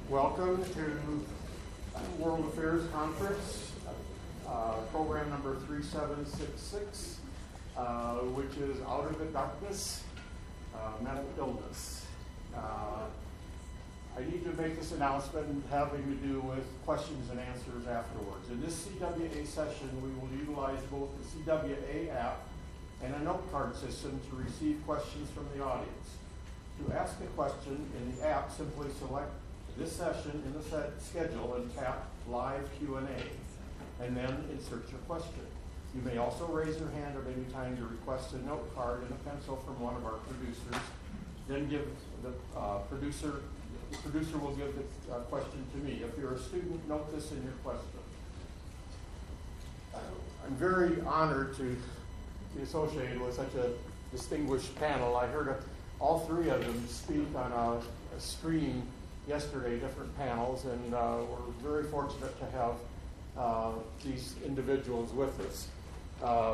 Welcome to World Affairs Conference, program number 3766, which is Out of the Darkness, Mental Illness. I need to make this announcement having to do with questions and answers afterwards. In this CWA session, we will utilize both the CWA app and a note card system to receive questions from the audience. To ask a question in the app, simply select this session in the schedule and tap Live Q&A, and then insert your question. You may also raise your hand at any time to request a note card and a pencil from one of our producers. Then give the producer will give the question to me. If you're a student, note this in your question. I'm very honored to be associated with such a distinguished panel. I heard all three of them speak on a stream yesterday, different panels, and we're very fortunate to have these individuals with us.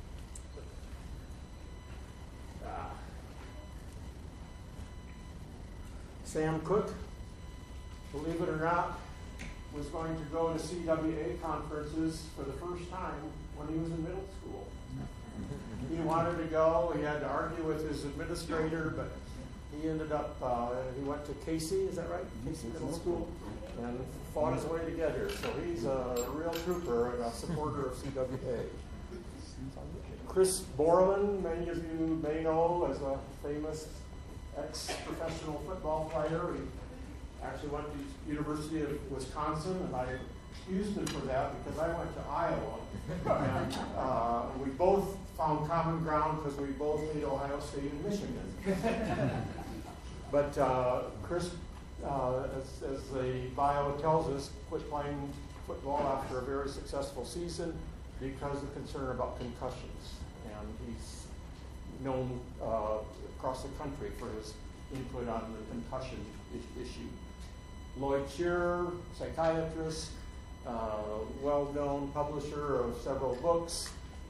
Sam Cook, believe it or not, was going to go to CWA conferences for the first time when he was in middle school. He wanted to go, he had to argue with his administrator, but he ended up, he went to Casey, is that right? Casey Middle School, and fought his way to get here. So he's a real trooper and a supporter of CWA. Chris Borland, many of you may know as a famous ex-professional football player. He actually went to University of Wisconsin, and I excused him for that because I went to Iowa. And we both found common ground because we both hate Ohio State and Michigan. But Chris, as the bio tells us, quit playing football after a very successful season because of concern about concussions. And he's known across the country for his input on the concussion issue. Lloyd Shearer, psychiatrist, well-known publisher of several books.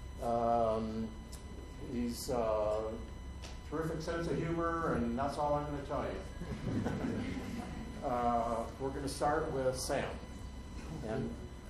He's terrific sense of humor, and that's all I'm going to tell you. We're going to start with Sam. And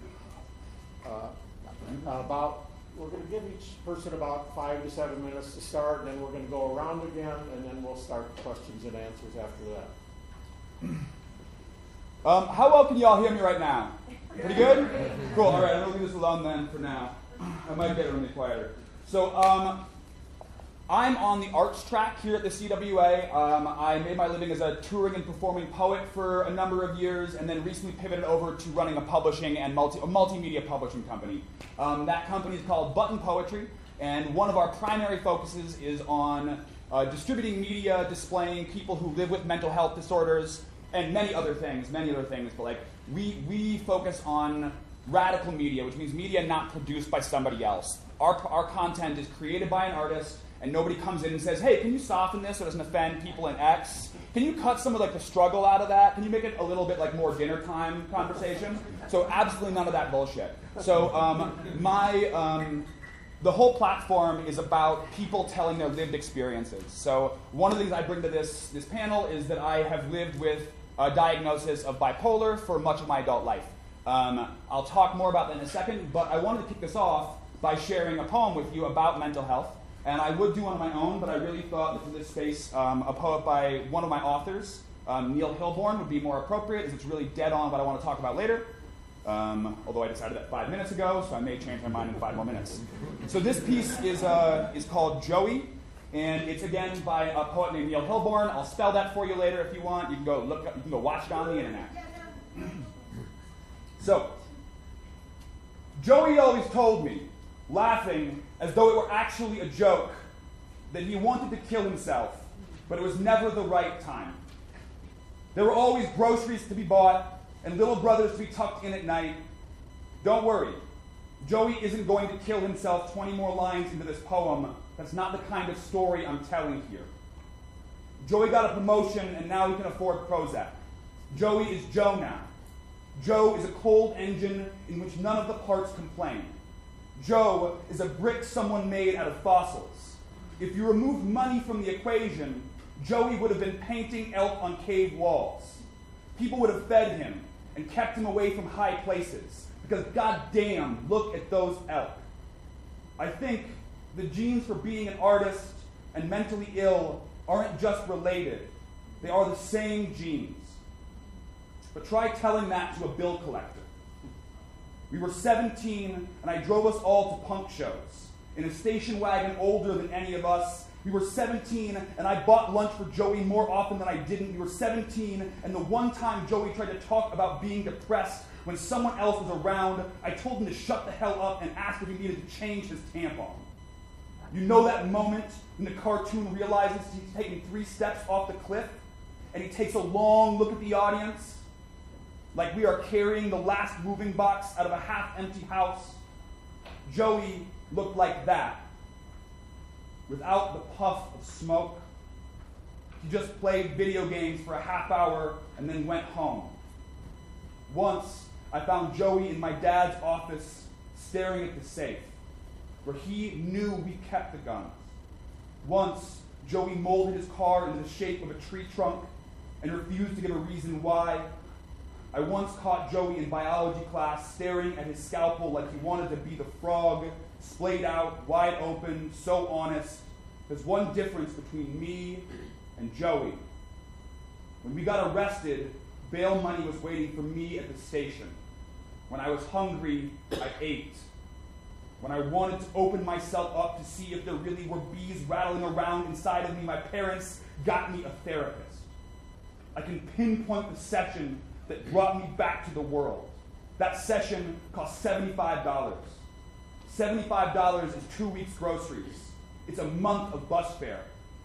we're going to give each person about 5 to 7 minutes to start, and then we're going to go around again, and then we'll start questions and answers after that. How well can you all hear me right now? Pretty good? Cool. All right, I'm going to leave this alone then for now. I might get a little quieter. So I'm on the arts track here at the CWA. I made my living as a touring and performing poet for a number of years, and then recently pivoted over to running a publishing and multimedia publishing company. That company is called Button Poetry, and one of our primary focuses is on distributing media, displaying people who live with mental health disorders, and many other things. But like we focus on radical media, which means media not produced by somebody else. Our content is created by an artist, and nobody comes in and says, hey, can you soften this so it doesn't offend people in X? Can you cut some of like the struggle out of that? Can you make it a little bit like more dinner time conversation? So absolutely none of that bullshit. So the whole platform is about people telling their lived experiences. So one of the things I bring to this panel is that I have lived with a diagnosis of bipolar for much of my adult life. I'll talk more about that in a second, but I wanted to kick this off by sharing a poem with you about mental health. And I would do one of my own, but I really thought that for this space, a poet by one of my authors, Neil Hilborn, would be more appropriate, as it's really dead on what I want to talk about later. Although I decided that 5 minutes ago, so I may change my mind in 5 more minutes. So this piece is called Joey, and it's again by a poet named Neil Hilborn. I'll spell that for you later if you want. You can go watch it on the internet. So, Joey always told me, laughing as though it were actually a joke, that he wanted to kill himself, but it was never the right time. There were always groceries to be bought and little brothers to be tucked in at night. Don't worry, Joey isn't going to kill himself 20 more lines into this poem. That's not the kind of story I'm telling here. Joey got a promotion and now he can afford Prozac. Joey is Joe now. Joe is a cold engine in which none of the parts complain. Joe is a brick someone made out of fossils. If you remove money from the equation, Joey would have been painting elk on cave walls. people would have fed him and kept him away from high places, because goddamn, look at those elk. I think the genes for being an artist and mentally ill aren't just related. They are the same genes. But try telling that to a bill collector. We were 17, and I drove us all to punk shows. In a station wagon older than any of us. We were 17, and I bought lunch for Joey more often than I didn't. We were 17, and the one time Joey tried to talk about being depressed when someone else was around, I told him to shut the hell up and asked if he needed to change his tampon. You know that moment when the cartoon realizes he's taking 3 steps off the cliff, and he takes a long look at the audience, like we are carrying the last moving box out of a half-empty house? Joey looked like that, without the puff of smoke. He just played video games for a half hour and then went home. Once, I found Joey in my dad's office staring at the safe, where he knew we kept the guns. Once, Joey molded his car into the shape of a tree trunk and refused to give a reason why. I once caught Joey in biology class staring at his scalpel like he wanted to be the frog, splayed out, wide open, so honest. There's one difference between me and Joey. When we got arrested, bail money was waiting for me at the station. When I was hungry, I ate. When I wanted to open myself up to see if there really were bees rattling around inside of me, my parents got me a therapist. I can pinpoint the session that brought me back to the world. That session cost $75. $75 is 2 weeks' groceries. It's a month of bus fare.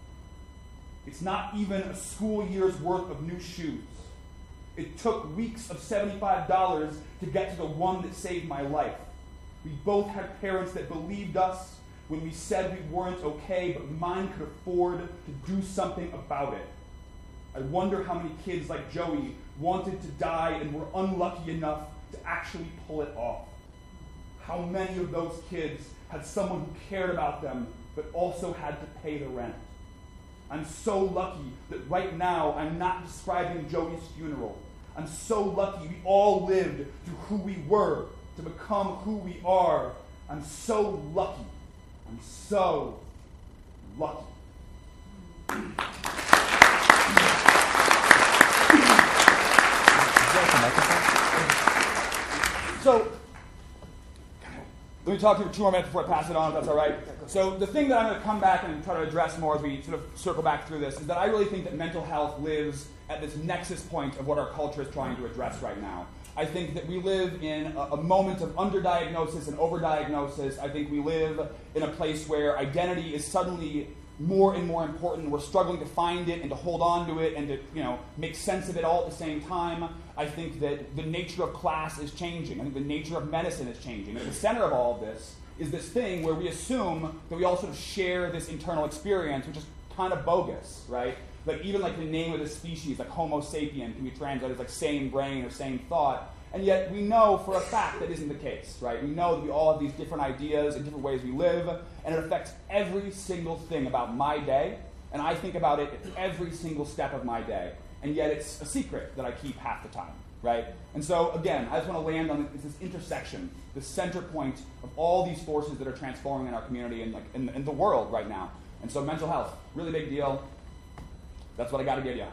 It's not even a school year's worth of new shoes. It took weeks of $75 to get to the one that saved my life. We both had parents that believed us when we said we weren't okay, but mine could afford to do something about it. I wonder how many kids like Joey wanted to die and were unlucky enough to actually pull it off. How many of those kids had someone who cared about them but also had to pay the rent? I'm so lucky that right now I'm not describing Joey's funeral. I'm so lucky we all lived through who we were to become who we are. I'm so lucky. I'm so lucky. So, let me talk to you for 2 more minutes before I pass it on, if that's all right. So the thing that I'm going to come back and try to address more as we sort of circle back through this is that I really think that mental health lives at this nexus point of what our culture is trying to address right now. I think that we live in a moment of underdiagnosis and overdiagnosis. I think we live in a place where identity is suddenly more and more important. We're struggling to find it and to hold on to it and to, make sense of it all at the same time. I think that the nature of class is changing. I think the nature of medicine is changing. At the center of all of this is this thing where we assume that we all sort of share this internal experience, which is kind of bogus, right? Like even like the name of the species, like Homo sapien, can be translated as like same brain or same thought. And yet we know for a fact that isn't the case, right? We know that we all have these different ideas and different ways we live, and it affects every single thing about my day, and I think about it at every single step of my day. And yet it's a secret that I keep half the time, right? And so, again, I just want to land on this intersection, the center point of all these forces that are transforming in our community and in the world right now. And so mental health, really big deal. That's what I got to give you.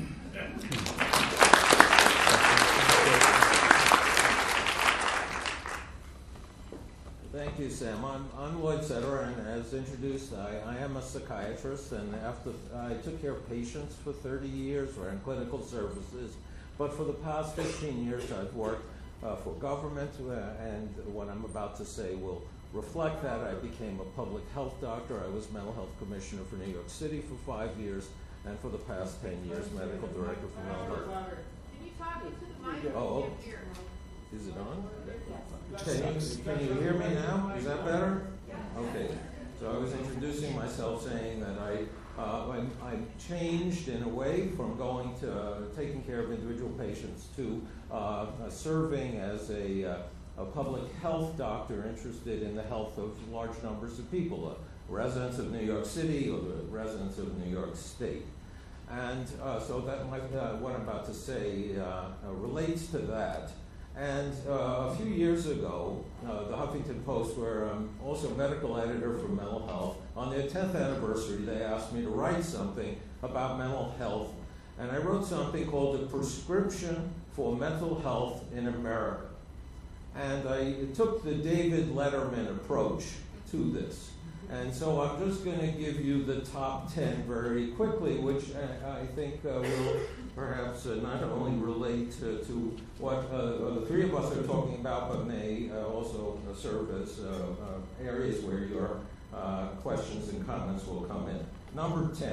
Thank you, Sam. I'm Lloyd Setter, and as introduced, I am a psychiatrist, and after I took care of patients for 30 years, ran clinical services, but for the past 15 years I've worked for government, and what I'm about to say will reflect that. I became a public health doctor. I was mental health commissioner for New York City for 5 years, and for the past 10 years, medical director for mental health. Can you talk into the mic? Oh, is it on? Can you hear me now? Is that better? Okay. So I was introducing myself saying that I changed in a way from going to taking care of individual patients to serving as a public health doctor interested in the health of large numbers of people, residents of New York City or the residents of New York State. And so that what I'm about to say relates to that. And a few years ago, the Huffington Post, where I'm also medical editor for mental health, on their 10th anniversary, they asked me to write something about mental health. And I wrote something called The Prescription for Mental Health in America. And I took the David Letterman approach to this. And so I'm just going to give you the top 10 very quickly, which I think will perhaps not only relate to what the three of us are talking about, but may also serve as areas where your questions and comments will come in. Number 10,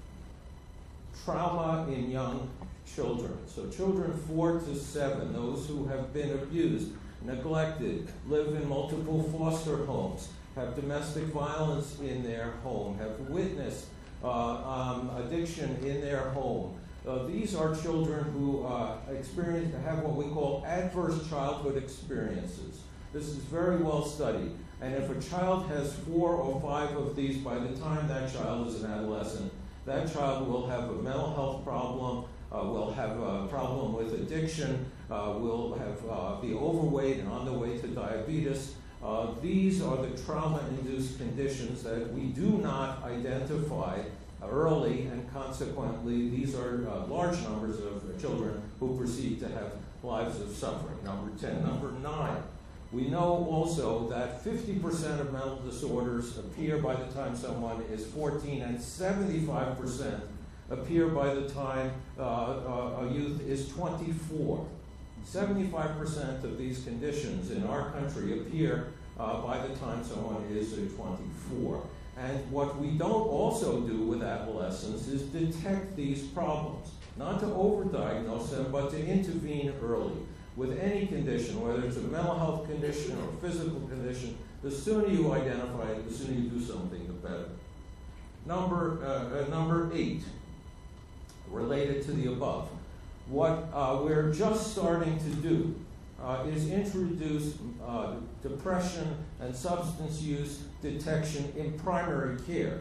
trauma in young children. So children 4 to 7, those who have been abused, neglected, live in multiple foster homes, have domestic violence in their home, have witnessed addiction in their home. These are children who have what we call adverse childhood experiences. This is very well studied. And if a child has 4 or 5 of these, by the time that child is an adolescent, that child will have a mental health problem, will have a problem with addiction, will have be overweight and on the way to diabetes. These are the trauma-induced conditions that we do not identify early, and consequently, these are large numbers of children who proceed to have lives of suffering. Number 10. Number 9. We know also that 50% of mental disorders appear by the time someone is 14, and 75% appear by the time a youth is 24. 75% of these conditions in our country appear by the time someone is 24. And what we don't also do with adolescents is detect these problems. Not to overdiagnose them, but to intervene early. With any condition, whether it's a mental health condition or a physical condition, the sooner you identify it, the sooner you do something, the better. Number 8, related to the above. What we're just starting to do is introduce depression and substance use detection in primary care,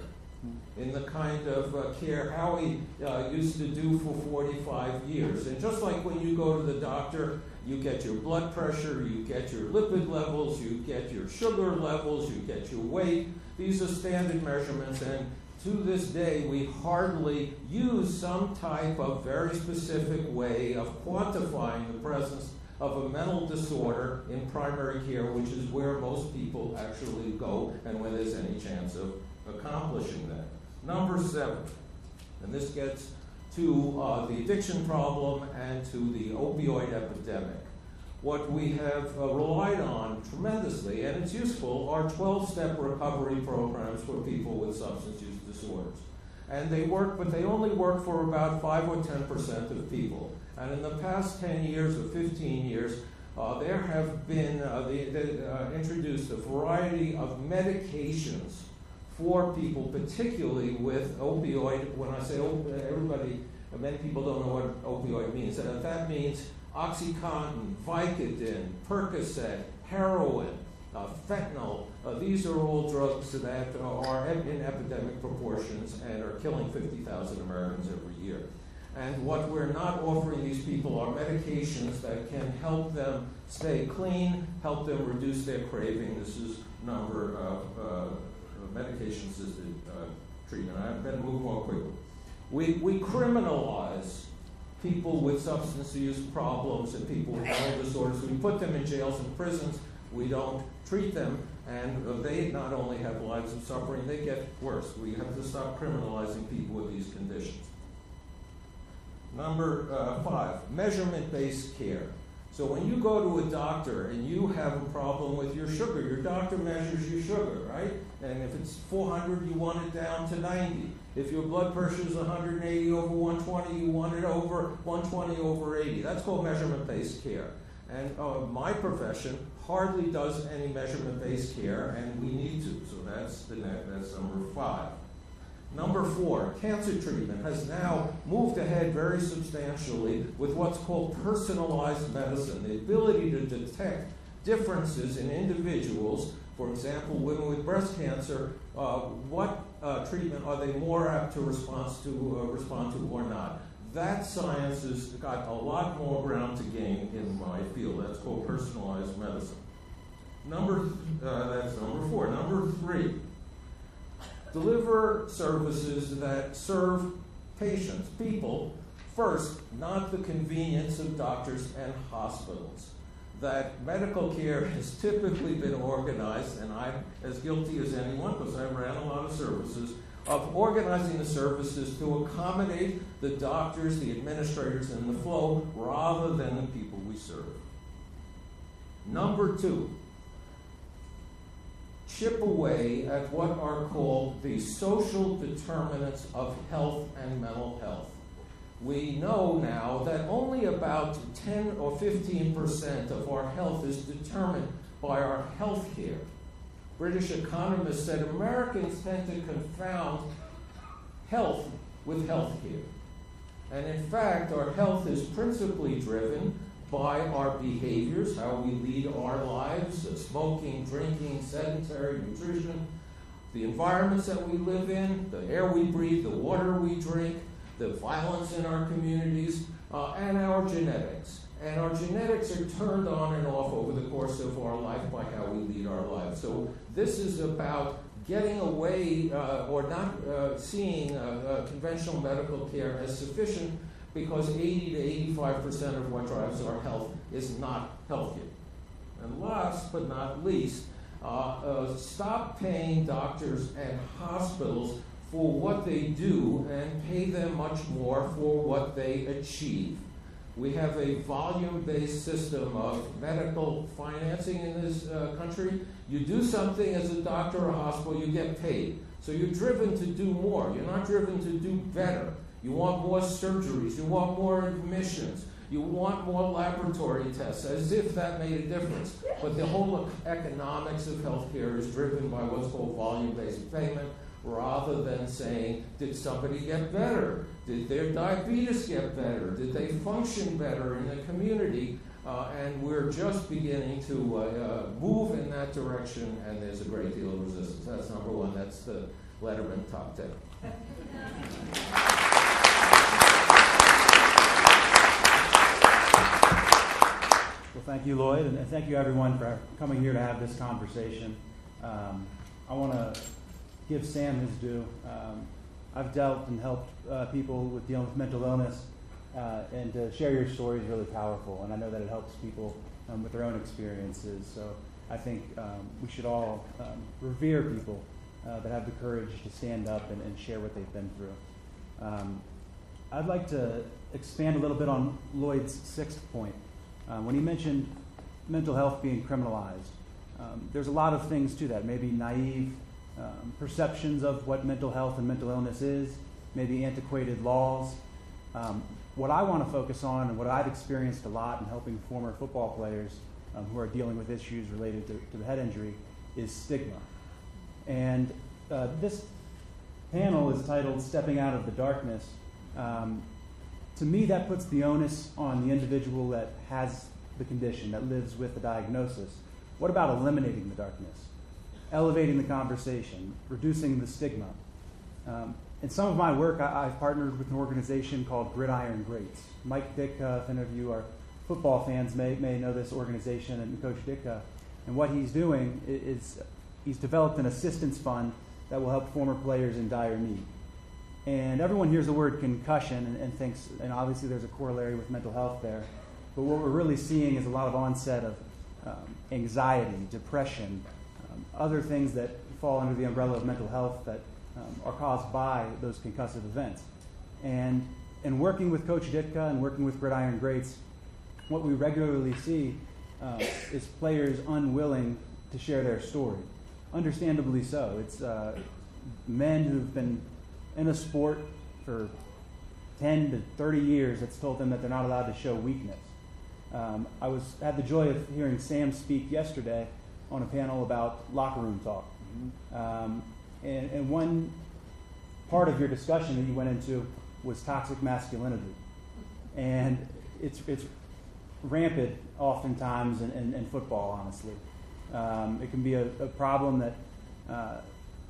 in the kind of care Howie used to do for 45 years. And just like when you go to the doctor, you get your blood pressure, you get your lipid levels, you get your sugar levels, you get your weight. These are standard measurements, and to this day, we hardly use some type of very specific way of quantifying the presence of a mental disorder in primary care, which is where most people actually go and where there's any chance of accomplishing that. Number 7, and this gets to the addiction problem and to the opioid epidemic. What we have relied on tremendously, and it's useful, are 12-step recovery programs for people with substance use disorders. And they work, but they only work for about 5 or 10% of people. And in the past 10 years or 15 years, there have been introduced a variety of medications for people, particularly with opioid. When I say everybody, many people don't know what opioid means. And that means OxyContin, Vicodin, Percocet, heroin, fentanyl. These are all drugs that are in epidemic proportions and are killing 50,000 Americans every year. And what we're not offering these people are medications that can help them stay clean, help them reduce their craving. This is number of medication-assisted treatment. I better move more quickly. We criminalize people with substance use problems and people with mental disorders. We put them in jails and prisons. We don't treat them, and they not only have lives of suffering, they get worse. We have to stop criminalizing people with these conditions. Number 5, measurement-based care. So when you go to a doctor and you have a problem with your sugar, your doctor measures your sugar, right? And if it's 400, you want it down to 90. If your blood pressure is 180 over 120, you want it over 120 over 80. That's called measurement-based care. And my profession hardly does any measurement-based care, and we need to. So that's number 5. Number 4, cancer treatment has now moved ahead very substantially with what's called personalized medicine, the ability to detect differences in individuals. For example, women with breast cancer, what treatment are they more apt to respond to or not? That science has got a lot more ground to gain in my field. That's called personalized medicine. That's number 4. Number 3, deliver services that serve patients, people, first, not the convenience of doctors and hospitals. That medical care has typically been organized, and I'm as guilty as anyone because I ran a lot of services, of organizing the services to accommodate the doctors, the administrators, and the flow rather than the people we serve. Number 2, chip away at what are called the social determinants of health and mental health. We know now that only about 10 or 15% of our health is determined by our health care. British economists said Americans tend to confound health with health care. And in fact, our health is principally driven by our behaviors, how we lead our lives, smoking, drinking, sedentary nutrition, the environments that we live in, the air we breathe, the water we drink, the violence in our communities, and our genetics. And our genetics are turned on and off over the course of our life by how we lead our lives. So this is about getting away or not seeing conventional medical care as sufficient because 80 to 85% of what drives our health is not health care. And last but not least, stop paying doctors and hospitals for what they do and pay them much more for what they achieve. We have a volume-based system of medical financing in this country. You do something as a doctor or a hospital, you get paid. So you're driven to do more. You're not driven to do better. You want more surgeries. You want more admissions. You want more laboratory tests, as if that made a difference. But the whole economics of healthcare is driven by what's called volume-based payment, rather than saying, did somebody get better? Did their diabetes get better? Did they function better in the community? And we're just beginning to move in that direction, and there's a great deal of resistance. That's number 1. That's the Letterman top 10. Well, thank you, Lloyd, and thank you, everyone, for coming here to have this conversation. I want to give Sam his due. I've dealt and helped people with dealing with mental illness, and to share your story is really powerful, and I know that it helps people with their own experiences. So I think we should all revere people that have the courage to stand up and share what they've been through. I'd like to expand a little bit on Lloyd's 6th point. When he mentioned mental health being criminalized, there's a lot of things to that, maybe naive perceptions of what mental health and mental illness is, maybe antiquated laws. What I want to focus on, and what I've experienced a lot in helping former football players who are dealing with issues related to the head injury, is stigma. And this panel is titled Stepping Out of the Darkness. To me, that puts the onus on the individual that has the condition, that lives with the diagnosis. What about eliminating the darkness? Elevating the conversation, reducing the stigma. In some of my work, I've partnered with an organization called Gridiron Greats. Mike Ditka, if any of you are football fans, may know this organization, and Coach Ditka. And what he's doing is he's developed an assistance fund that will help former players in dire need. And everyone hears the word concussion and thinks, and obviously there's a corollary with mental health there, but what we're really seeing is a lot of onset of anxiety, depression, other things that fall under the umbrella of mental health that are caused by those concussive events. And in working with Coach Ditka and working with Gridiron Greats, what we regularly see is players unwilling to share their story. Understandably so. It's men who've been in a sport for 10 to 30 years that's told them that they're not allowed to show weakness. I had the joy of hearing Sam speak yesterday on a panel about locker room talk. And one part of your discussion that you went into was toxic masculinity. And it's rampant oftentimes in football, honestly. It can be a problem that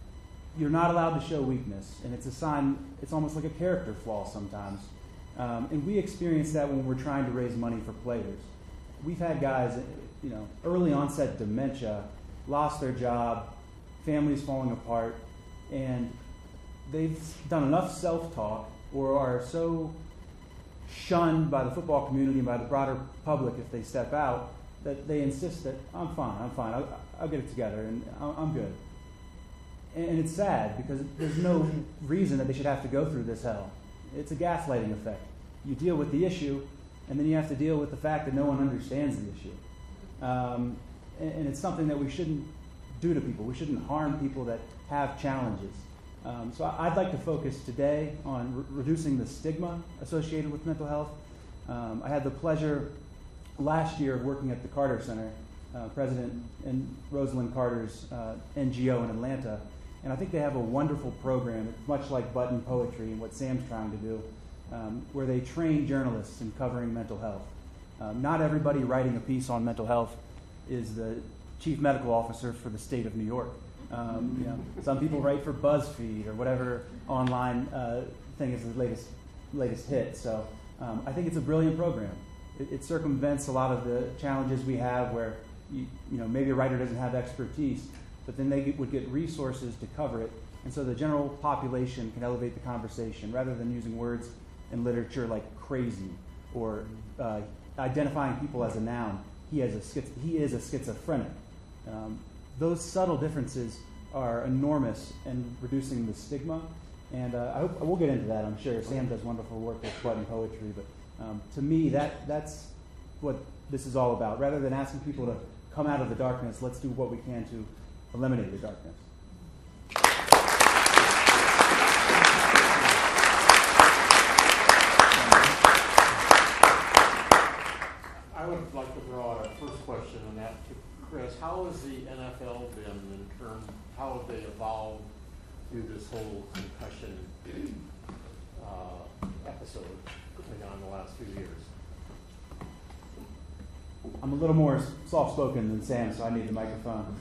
you're not allowed to show weakness, and it's a sign. It's almost like a character flaw sometimes. And we experience that when we're trying to raise money for players. We've had guys, early onset dementia, lost their job, families falling apart, and they've done enough self-talk or are so shunned by the football community and by the broader public if they step out that they insist that I'm fine, I'll get it together, and I'm good. And it's sad because there's no reason that they should have to go through this hell. It's a gaslighting effect. You deal with the issue, and then you have to deal with the fact that no one understands the issue. And it's something that we shouldn't do to people. We shouldn't harm people that have challenges. So I'd like to focus today on reducing the stigma associated with mental health. I had the pleasure last year of working at the Carter Center, President and Rosalind Carter's NGO in Atlanta. And I think they have a wonderful program, it's much like Button Poetry and what Sam's trying to do, where they train journalists in covering mental health. Not everybody writing a piece on mental health is the chief medical officer for the state of New York. Some people write for BuzzFeed or whatever online thing is the latest hit. So I think it's a brilliant program. It circumvents a lot of the challenges we have where maybe a writer doesn't have expertise, but then they would get resources to cover it, and so the general population can elevate the conversation rather than using words in literature like crazy or identifying people as a noun. He is a schizophrenic. Those subtle differences are enormous in reducing the stigma, and we'll get into that, I'm sure. Sam does wonderful work with Button Poetry, but to me, that's what this is all about. Rather than asking people to come out of the darkness, let's do what we can to eliminate the darkness. I would like to throw out a first question on that to Chris. How has the NFL been in terms, how have they evolved through this whole concussion episode going on the last few years? I'm a little more soft-spoken than Sam, so I need the microphone.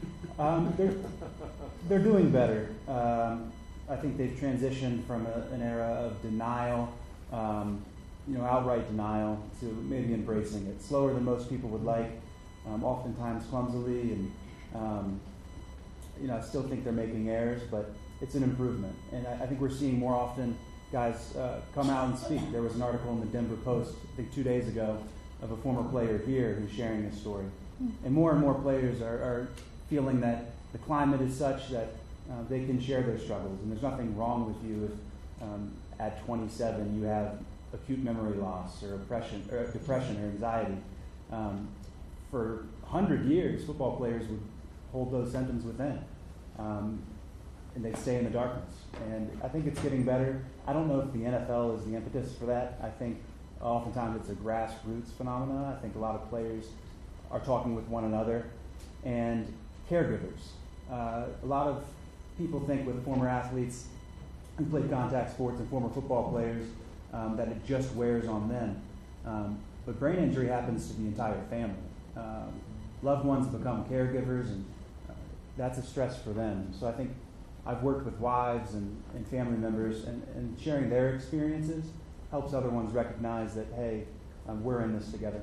They're doing better. I think they've transitioned from an era of denial, outright denial, to maybe embracing it. Slower than most people would like, oftentimes clumsily, and I still think they're making errors, but it's an improvement. And I think we're seeing more often guys come out and speak. There was an article in the Denver Post, I think 2 days ago, of a former player here who's sharing his story. And more players are feeling that the climate is such that they can share their struggles. And there's nothing wrong with you if at 27 you have acute memory loss or depression or anxiety. For 100 years, football players would hold those symptoms within. And they'd stay in the darkness. And I think it's getting better. I don't know if the NFL is the impetus for that. I think oftentimes it's a grassroots phenomenon. I think a lot of players are talking with one another. And caregivers. A lot of people think with former athletes who played contact sports and former football players that it just wears on them. But brain injury happens to the entire family. Loved ones become caregivers, and that's a stress for them. So I think I've worked with wives and family members, and sharing their experiences helps other ones recognize that, hey, we're in this together.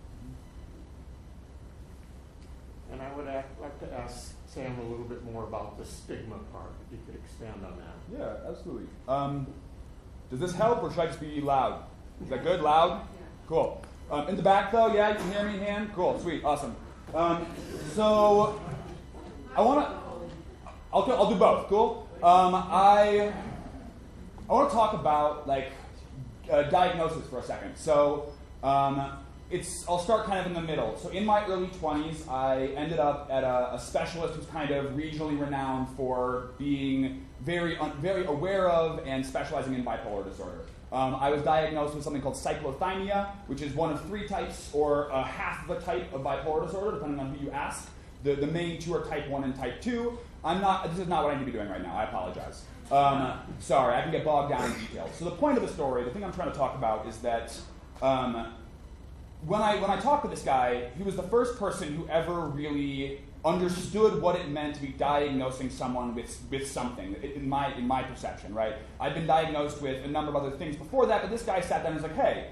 And I would like to ask Sam a little bit more about the stigma part, if you could expand on that. Yeah, absolutely. Does this help, or should I just be loud? Is that good? Loud? Cool. In the back, though, yeah, you can hear me, hand? Cool, sweet, awesome. So I want to. I'll do both. Cool. I want to talk about diagnosis for a second. So I'll start kind of in the middle. So in my early 20s, I ended up at a specialist who's kind of regionally renowned for being very aware of and specializing in bipolar disorder. I was diagnosed with something called cyclothymia, which is one of 3 types or half of a type of bipolar disorder, depending on who you ask. The main 2 are type 1 and type 2. This is not what I need to be doing right now. I apologize. Sorry, I can get bogged down in details. So the point of the story, the thing I'm trying to talk about is that when I talked to this guy, he was the first person who ever really understood what it meant to be diagnosing someone with something, in my perception, right? I've been diagnosed with a number of other things before that, but this guy sat down and was like, hey,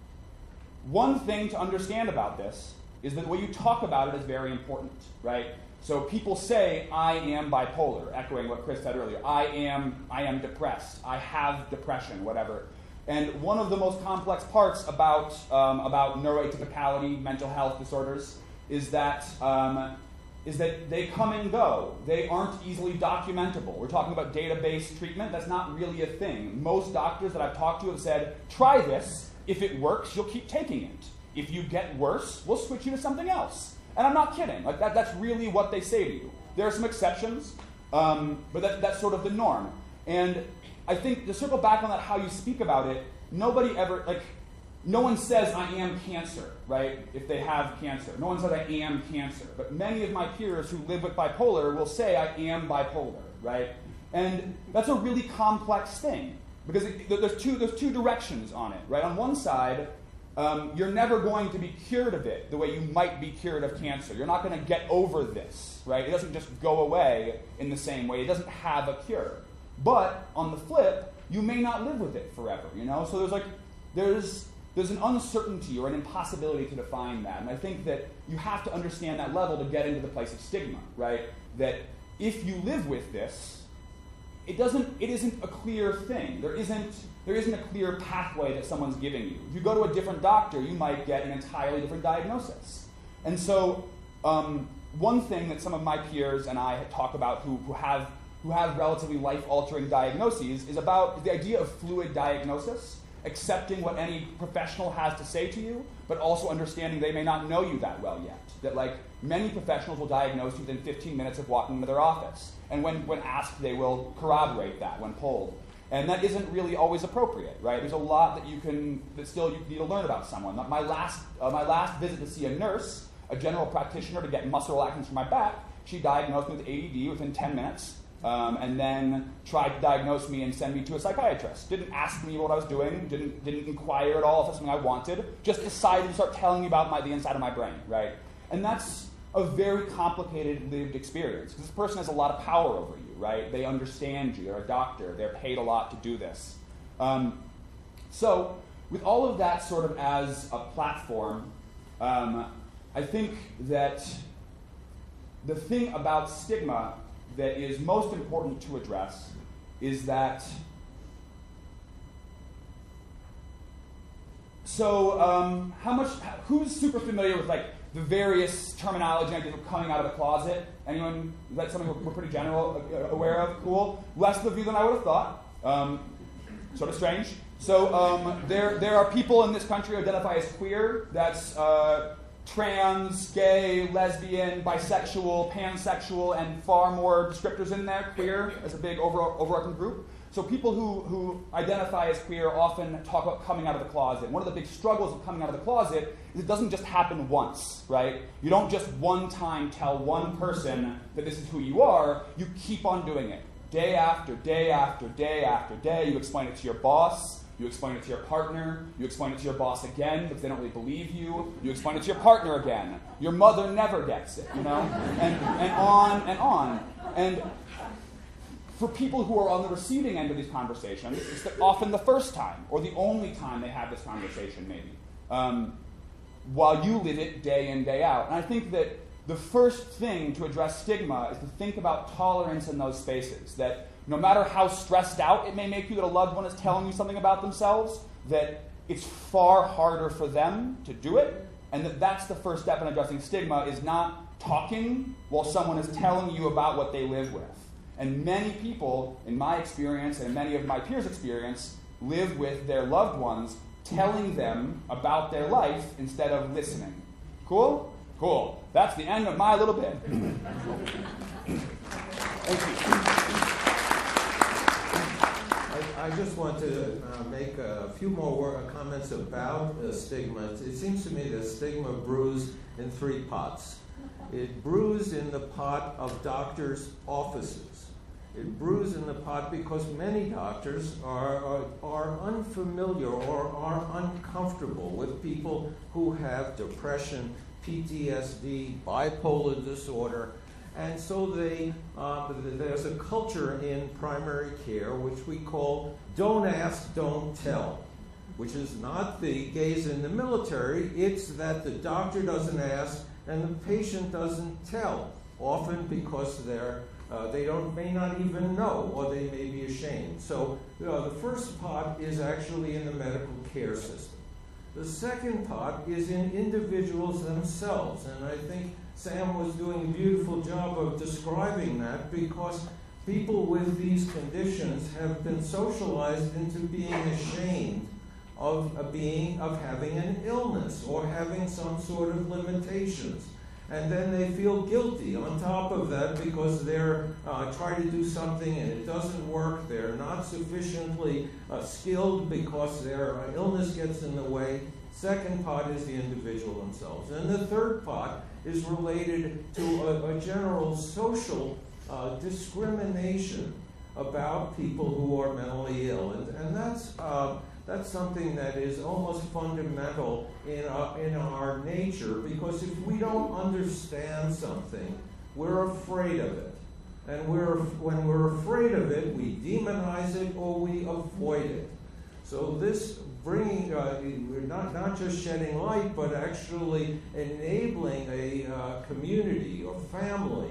one thing to understand about this is that the way you talk about it is very important, right? So people say, I am bipolar, echoing what Chris said earlier. I am depressed. I have depression, whatever. And one of the most complex parts about neuroatypicality, mental health disorders, is that they come and go. They aren't easily documentable. We're talking about database treatment. That's not really a thing. Most doctors that I've talked to have said, try this. If it works, you'll keep taking it. If you get worse, we'll switch you to something else. And I'm not kidding. Like that's really what they say to you. There are some exceptions, but that's sort of the norm. And I think to circle back on that, how you speak about it, nobody ever, no one says I am cancer, right? If they have cancer. No one says I am cancer. But many of my peers who live with bipolar will say I am bipolar, right? And that's a really complex thing because there's two directions on it, right? On one side, you're never going to be cured of it the way you might be cured of cancer. You're not going to get over this, right? It doesn't just go away in the same way. It doesn't have a cure. But on the flip, you may not live with it forever, you know? So there's an uncertainty or an impossibility to define that. And I think that you have to understand that level to get into the place of stigma, right? That if you live with this, it isn't a clear thing. There isn't a clear pathway that someone's giving you. If you go to a different doctor, you might get an entirely different diagnosis. And so one thing that some of my peers and I talk about who have relatively life-altering diagnoses is about the idea of fluid diagnosis, accepting what any professional has to say to you, but also understanding they may not know you that well yet. That many professionals will diagnose you within 15 minutes of walking into their office. And when asked, they will corroborate that when polled. And that isn't really always appropriate, right? There's a lot that you need to learn about someone. My last visit to see a nurse, a general practitioner to get muscle relaxants for my back, she diagnosed me with ADD within 10 minutes. And then tried to diagnose me and send me to a psychiatrist. Didn't ask me what I was doing, didn't inquire at all if that's something I wanted, just decided to start telling me about the inside of my brain, right? And that's a very complicated lived experience, because this person has a lot of power over you, right? They understand you, they're a doctor, they're paid a lot to do this. So with all of that sort of as a platform, I think that the thing about stigma that is most important to address is that who's super familiar with the various terminology ideas of coming out of the closet? Anyone? Is that something we're pretty aware of? Cool. Less of you than I would have thought. Sort of strange. So there are people in this country who identify as queer. That's trans, gay, lesbian, bisexual, pansexual, and far more descriptors in there. Queer as a big overarching group. So people who identify as queer often talk about coming out of the closet. One of the big struggles of coming out of the closet is it doesn't just happen once, right? You don't just one time tell one person that this is who you are. You keep on doing it. Day after day after day after day. You explain it to your boss. You explain it to your partner. You explain it to your boss again because they don't really believe you. You explain it to your partner again. Your mother never gets it, you know? And on and on. And for people who are on the receiving end of these conversations, it's often the first time or the only time they have this conversation, maybe, while you live it day in, day out. And I think that the first thing to address stigma is to think about tolerance in those spaces, that no matter how stressed out it may make you that a loved one is telling you something about themselves, that it's far harder for them to do it, and that's the first step in addressing stigma, is not talking while someone is telling you about what they live with. And many people, in my experience and many of my peers' experience, live with their loved ones telling them about their life instead of listening. Cool? Cool. That's the end of my little bit. Thank you. I just want to make a few more comments about stigma. It seems to me that stigma brews in three pots. It brews in the pot of doctors' offices. It brews in the pot because many doctors are unfamiliar or are uncomfortable with people who have depression, PTSD, bipolar disorder, and so there's a culture in primary care which we call don't ask, don't tell, which is not the gaze in the military. It's that the doctor doesn't ask and the patient doesn't tell, often because they may not even know, or they may be ashamed. So the first pot is actually in the medical care system. The second pot is in individuals themselves, and I think Sam was doing a beautiful job of describing that, because people with these conditions have been socialized into being ashamed of having an illness or having some sort of limitations. And then they feel guilty on top of that because they're trying to do something and it doesn't work. They're not sufficiently skilled because their illness gets in the way. Second pot is the individual themselves. And the third pot is related to a general social discrimination about people who are mentally ill. And that's something that is almost fundamental in our nature, because if we don't understand something, we're afraid of it. And when we're afraid of it, we demonize it or we avoid it. So this bringing, not just shedding light, but actually enabling a community or family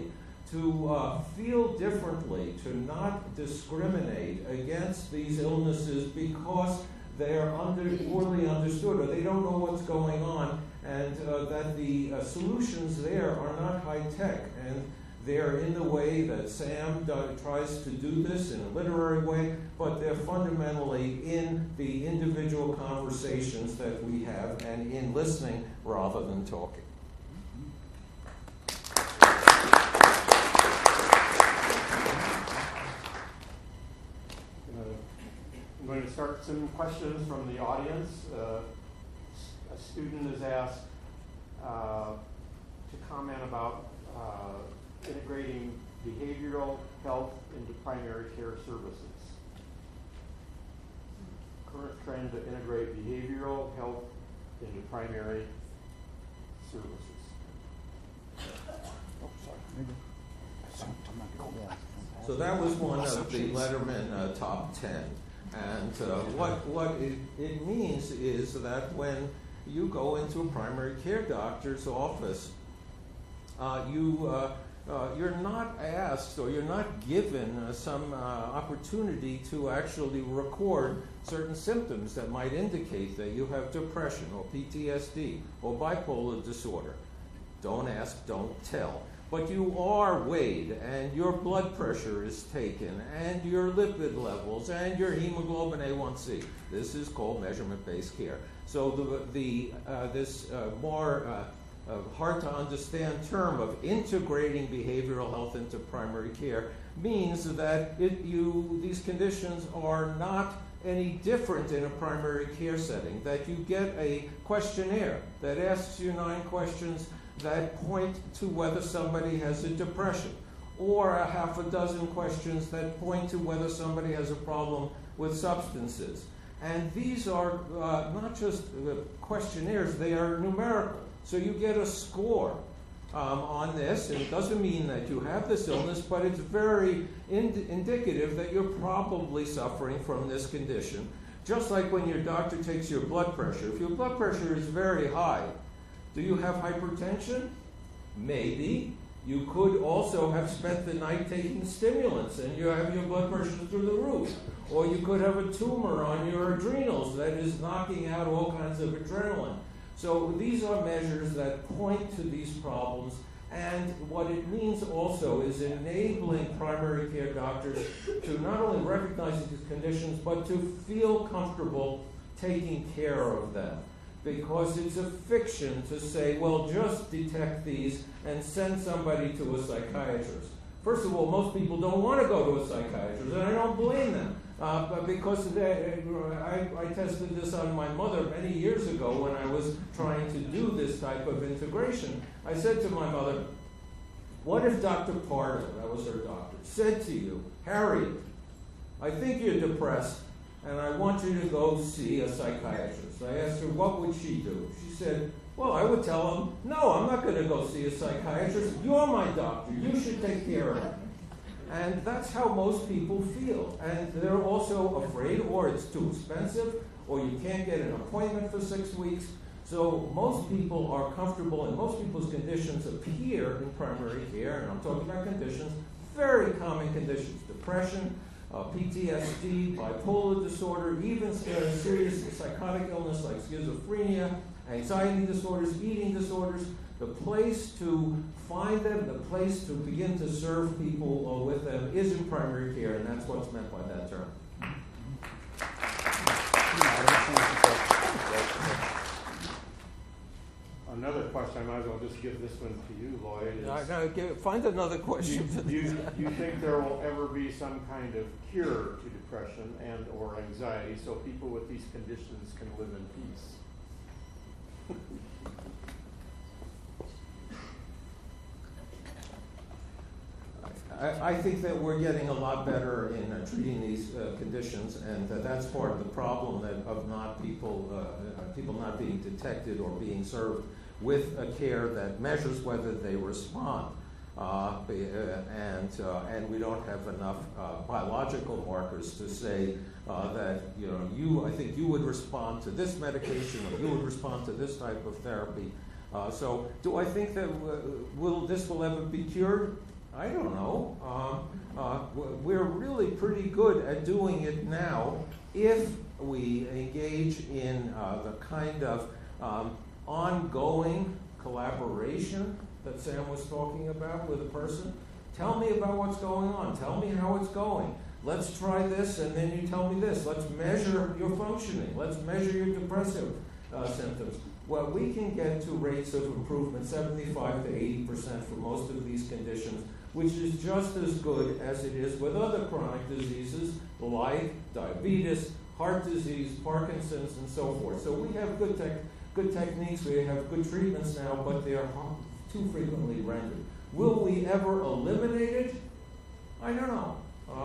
to feel differently, to not discriminate against these illnesses because they are poorly understood, or they don't know what's going on, and that the solutions there are not high-tech, and they're in the way that Sam tries to do this in a literary way, but they're fundamentally in the individual conversations that we have and in listening rather than talking. I'm going to start some questions from the audience. A student has asked to comment about integrating behavioral health into primary care services. Current trend to integrate behavioral health into primary services. Oh, sorry. So that was one of the Letterman top 10. And what it means is that when you go into a primary care doctor's office, you're not asked or you're not given some opportunity to actually record certain symptoms that might indicate that you have depression or PTSD or bipolar disorder. Don't ask, don't tell. But you are weighed, and your blood pressure is taken, and your lipid levels, and your hemoglobin A1C. This is called measurement-based care. So this more hard to understand term of integrating behavioral health into primary care means that these conditions are not any different in a primary care setting, that you get a questionnaire that asks you 9 questions that point to whether somebody has a depression, or a half a dozen questions that point to whether somebody has a problem with substances. And these are not just questionnaires, they are numerical. So you get a score on this, and it doesn't mean that you have this illness, but it's very indicative that you're probably suffering from this condition. Just like when your doctor takes your blood pressure. If your blood pressure is very high, do you have hypertension? Maybe. You could also have spent the night taking stimulants and you have your blood pressure through the roof. Or you could have a tumor on your adrenals that is knocking out all kinds of adrenaline. So these are measures that point to these problems, and what it means also is enabling primary care doctors to not only recognize these conditions, but to feel comfortable taking care of them. Because it's a fiction to say, well, just detect these and send somebody to a psychiatrist. First of all, most people don't want to go to a psychiatrist, and I don't blame them. But because I tested this on my mother many years ago when I was trying to do this type of integration. I said to my mother, what if Dr. Pardo, that was her doctor, said to you, Harriet, I think you're depressed, and I want you to go see a psychiatrist. I asked her, what would she do? She said, well, I would tell him, no, I'm not going to go see a psychiatrist. You're my doctor. You should take care of it. And that's how most people feel. And they're also afraid, or it's too expensive, or you can't get an appointment for 6 weeks. So most people are comfortable, and most people's conditions appear in primary care, and I'm talking about conditions, very common conditions: depression, PTSD, bipolar disorder, even serious psychotic illness like schizophrenia, anxiety disorders, eating disorders. The place to find them, the place to begin to serve people with them is in primary care, and that's what's meant by that term. Another question, I might as well just give this one to you, Lloyd. I gotta find another question. Do you think there will ever be some kind of cure to depression and or anxiety so people with these conditions can live in peace? I think that we're getting a lot better in treating these conditions, and that's part of the problem of people not being detected or being served with a care that measures whether they respond. And we don't have enough biological markers to say that I think you would respond to this medication, or you would respond to this type of therapy. So, do I think that this will ever be cured? I don't know. We're really pretty good at doing it now if we engage in the kind of ongoing collaboration that Sam was talking about with a person. Tell me about what's going on. Tell me how it's going. Let's try this, and then you tell me this. Let's measure your functioning. Let's measure your depressive symptoms. Well, we can get to rates of improvement 75 to 80% for most of these conditions, which is just as good as it is with other chronic diseases like diabetes, heart disease, Parkinson's, and so forth. So we have good techniques, we have good treatments now, but they are too frequently rendered. Will we ever eliminate it? I don't know.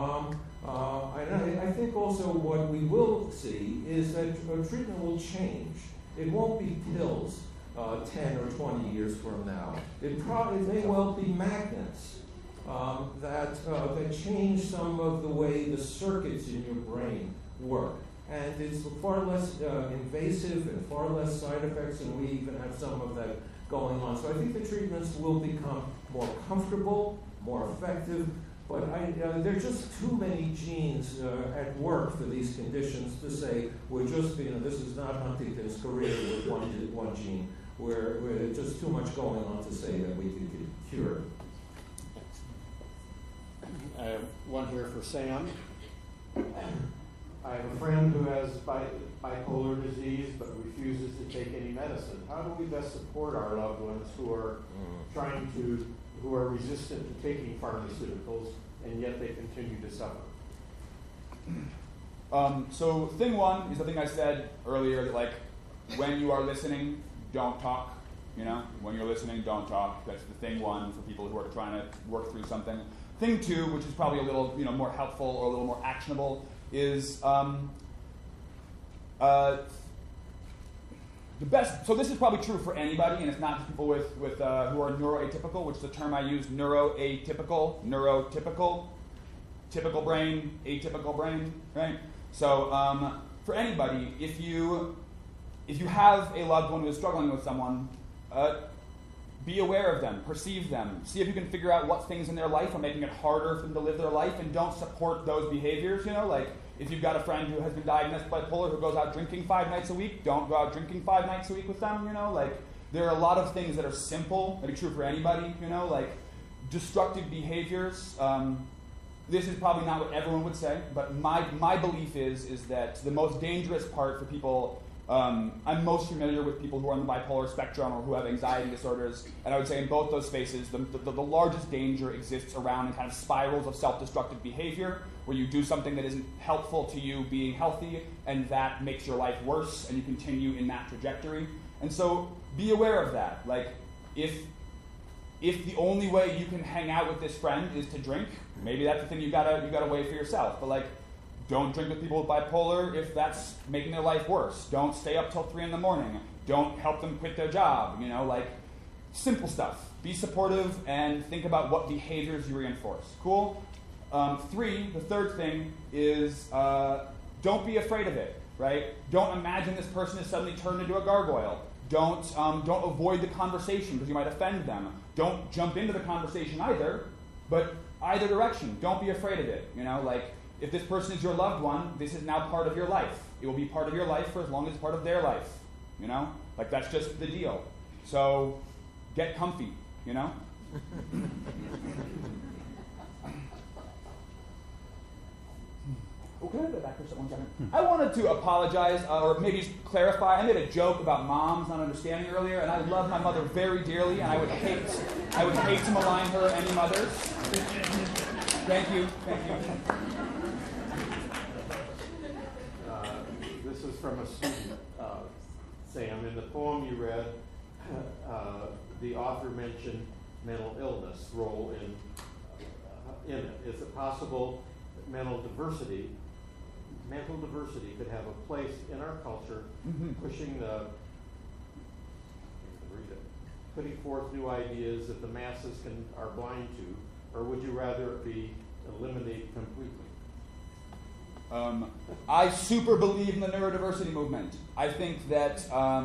I think also what we will see is that treatment will change. It won't be pills 10 or 20 years from now. It may well be magnets that change some of the way the circuits in your brain work. And it's far less invasive and far less side effects, and we even have some of that going on. So I think the treatments will become more comfortable, more effective, but there are just too many genes at work for these conditions to say we're just, this is not Huntington's career with one gene. We're just too much going on to say that we can cure it. I have one here for Sam. I have a friend who has bipolar disease but refuses to take any medicine. How do we best support our loved ones who are who are resistant to taking pharmaceuticals and yet they continue to suffer? So thing one is the thing I said earlier, that when you are listening, don't talk. When you're listening, don't talk. That's the thing one for people who are trying to work through something. Thing two, which is probably a little more helpful or a little more actionable, is the best. So this is probably true for anybody, and it's not just people with who are neuroatypical, which is the term I use: neurotypical, typical brain, atypical brain, right? So for anybody, if you have a loved one who is struggling with someone, be aware of them, perceive them, see if you can figure out what things in their life are making it harder for them to live their life, and don't support those behaviors. If you've got a friend who has been diagnosed bipolar who goes out drinking 5 nights a week, don't go out drinking 5 nights a week with them. There are a lot of things that are simple, that are true for anybody. Destructive behaviors. This is probably not what everyone would say, but my belief is that the most dangerous part for people. I'm most familiar with people who are on the bipolar spectrum or who have anxiety disorders, and I would say in both those spaces, the largest danger exists around kind of spirals of self-destructive behavior, where you do something that isn't helpful to you being healthy, and that makes your life worse, and you continue in that trajectory. And so be aware of that. If if the only way you can hang out with this friend is to drink, maybe that's the thing you gotta weigh for yourself. But like, don't drink with people with bipolar if that's making their life worse. Don't stay up till 3 a.m. Don't help them quit their job. You know, like simple stuff. Be supportive and think about what behaviors you reinforce. Cool? 3, the third thing is don't be afraid of it, right? Don't imagine this person is suddenly turned into a gargoyle. Don't avoid the conversation because you might offend them. Don't jump into the conversation either, but either direction. Don't be afraid of it. You know, like if this person is your loved one, this is now part of your life. It will be part of your life for as long as it's part of their life. You know, like that's just the deal. So get comfy. You know. Oh, can I go back for one second? I wanted to apologize, or maybe just clarify. I made a joke about moms not understanding earlier, and I love my mother very dearly, and I would hate to malign her, any mothers. Thank you. This is from a student, Sam. In the poem you read, the author mentioned mental illness role in it. Is it possible that mental diversity could have a place in our culture, putting forth new ideas that the masses are blind to, or would you rather it be eliminated completely? I super believe in the neurodiversity movement. I think that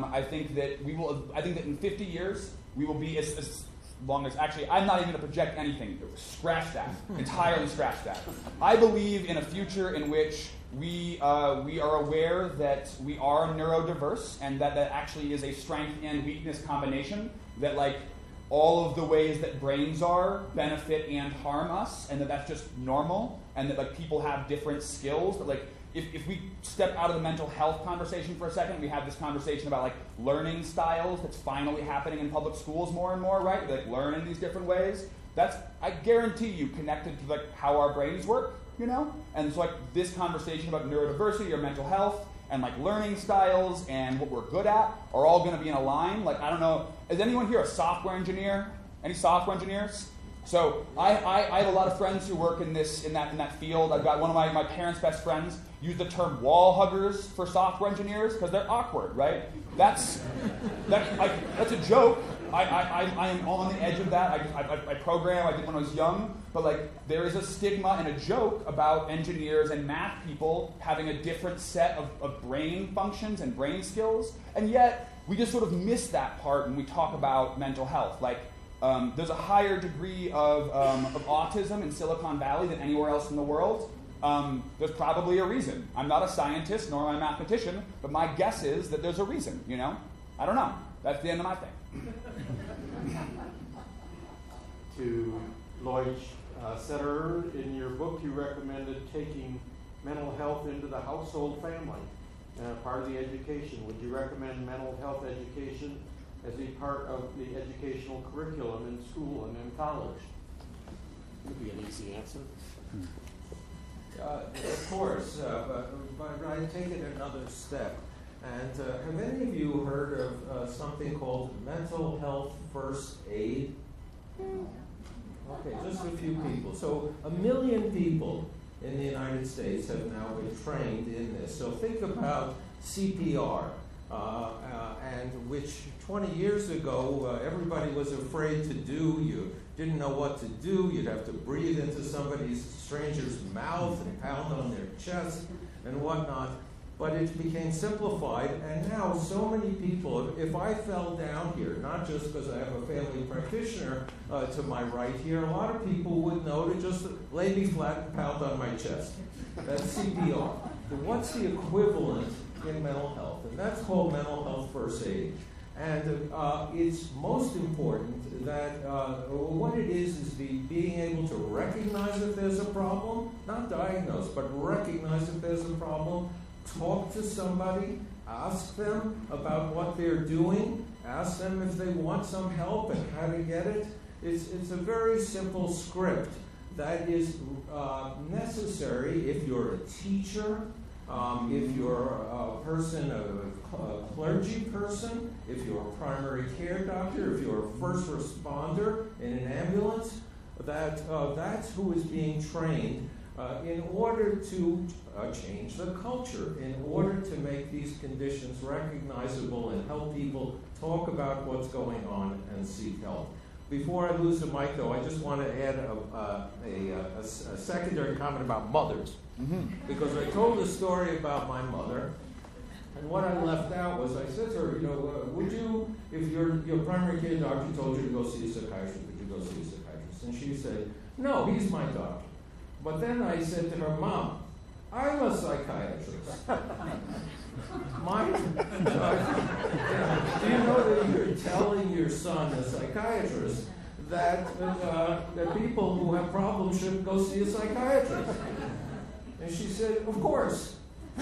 in 50 years we will be as long as, actually, I'm not even going to project anything. Scratch that. Entirely scratch that. I believe in a future in which we are aware that we are neurodiverse and that actually is a strength and weakness combination, that like all of the ways that brains are benefit and harm us, and that's just normal, and that like people have different skills. But like if we step out of the mental health conversation for a second, we have this conversation about like learning styles that's finally happening in public schools more and more, right? Like learn in these different ways. That's, I guarantee you, connected to like how our brains work, you know? And so like this conversation about neurodiversity or mental health and like learning styles and what we're good at are all going to be in a line. Like, I don't know, is anyone here a software engineer? Any software engineers? So I have a lot of friends who work in that field. I've got one of my parents' best friends use the term wall huggers for software engineers because they're awkward, right? That's a joke. I am on the edge of that. I program. I did when I was young, but like there is a stigma and a joke about engineers and math people having a different set of brain functions and brain skills, and yet we just sort of miss that part when we talk about mental health. Like there's a higher degree of autism in Silicon Valley than anywhere else in the world. There's probably a reason. I'm not a scientist nor am I a mathematician, but my guess is that there's a reason. You know, I don't know. That's the end of my thing. To Lloyd Sederer, in your book you recommended taking mental health into the household family, part of the education. Would you recommend mental health education as a part of the educational curriculum in school and in college? Would be an easy answer. Of course, but I take it another step. And have any of you heard of something called mental health first aid? Okay, just a few people. So 1 million people in the United States have now been trained in this. So think about CPR, and which 20 years ago everybody was afraid to do. You didn't know what to do. You'd have to breathe into stranger's mouth and pound on their chest and whatnot. But it became simplified, and now so many people, if I fell down here, not just because I have a family practitioner to my right here, a lot of people would know to just lay me flat and pound on my chest. That's CPR. But what's the equivalent in mental health? And that's called mental health first aid. And it's most important that what it is being able to recognize if there's a problem, not diagnose, but recognize if there's a problem, talk to somebody, ask them about what they're doing, ask them if they want some help and how to get it. It's a very simple script that is necessary if you're a teacher, If you're a person, a clergy person, if you're a primary care doctor, if you're a first responder in an ambulance, that's who is being trained in order to change the culture, in order to make these conditions recognizable and help people talk about what's going on and seek help. Before I lose the mic, though, I just want to add a secondary comment about mothers. Because I told a story about my mother, and what I left out was I said to her, would you, if your primary care doctor told you to go see a psychiatrist, would you go see a psychiatrist? And she said, no, he's my doctor. But then I said to her, Mom, I'm a psychiatrist. Do you know that you're telling your son, a psychiatrist, that people who have problems shouldn't go see a psychiatrist? And she said, of course. I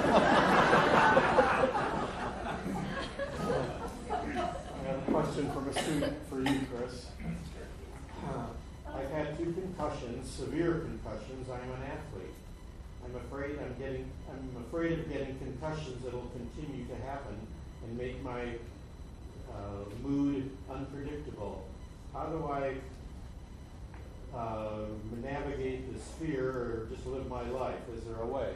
have a question from a student for you, Chris. I've had 2 concussions, severe concussions. I'm an athlete. I'm afraid of getting concussions that will continue to happen and make my mood unpredictable. How do I navigate this fear or just live my life? Is there a way?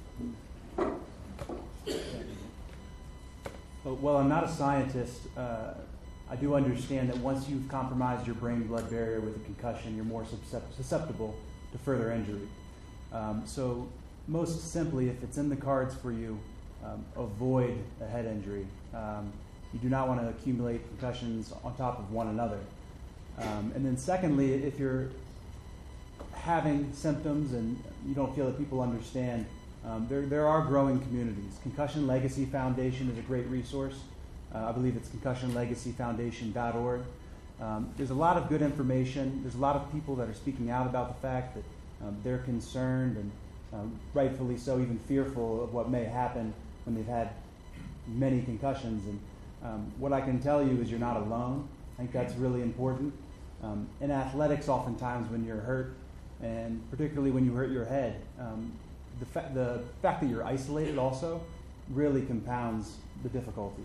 Well, I'm not a scientist. I do understand that once you've compromised your brain-blood barrier with a concussion, you're more susceptible to further injury. So most simply, if it's in the cards for you, avoid a head injury. You do not want to accumulate concussions on top of one another. And then secondly, if you're having symptoms and you don't feel that people understand, there are growing communities. Concussion Legacy Foundation is a great resource. I believe it's concussionlegacyfoundation.org. There's a lot of good information. There's a lot of people that are speaking out about the fact that they're concerned and rightfully so, even fearful of what may happen when they've had many concussions. And what I can tell you is you're not alone. I think that's really important. In athletics, oftentimes when you're hurt, and particularly when you hurt your head, the fact that you're isolated also really compounds the difficulty.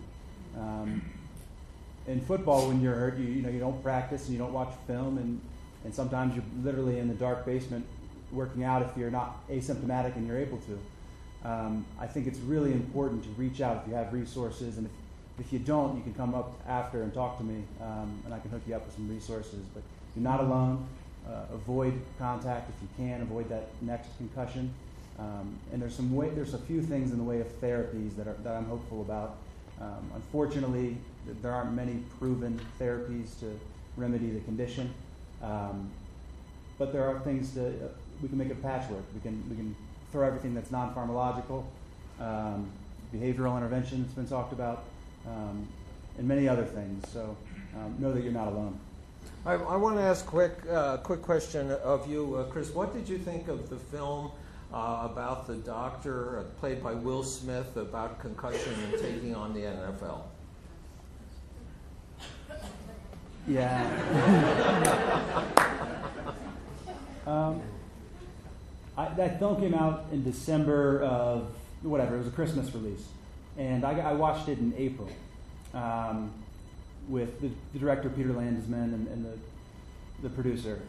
In football, when you're hurt, you don't practice and you don't watch film, and sometimes you're literally in the dark basement working out if you're not asymptomatic and you're able to. I think it's really important to reach out if you have resources, and if you don't, you can come up after and talk to me, and I can hook you up with some resources. But you're not alone. Avoid contact if you can. Avoid that next concussion. And there's a few things in the way of therapies that I'm hopeful about. Unfortunately, there aren't many proven therapies to remedy the condition, but there are things we can make it patchwork. We can throw everything that's non-pharmacological, behavioral intervention that's been talked about, and many other things. So know that you're not alone. I want to ask a quick question of you, Chris. What did you think of the film about the doctor played by Will Smith about concussion and taking on the NFL? Yeah. That film came out in December of whatever. It was a Christmas release, and I watched it in April with the director Peter Landesman and the producer.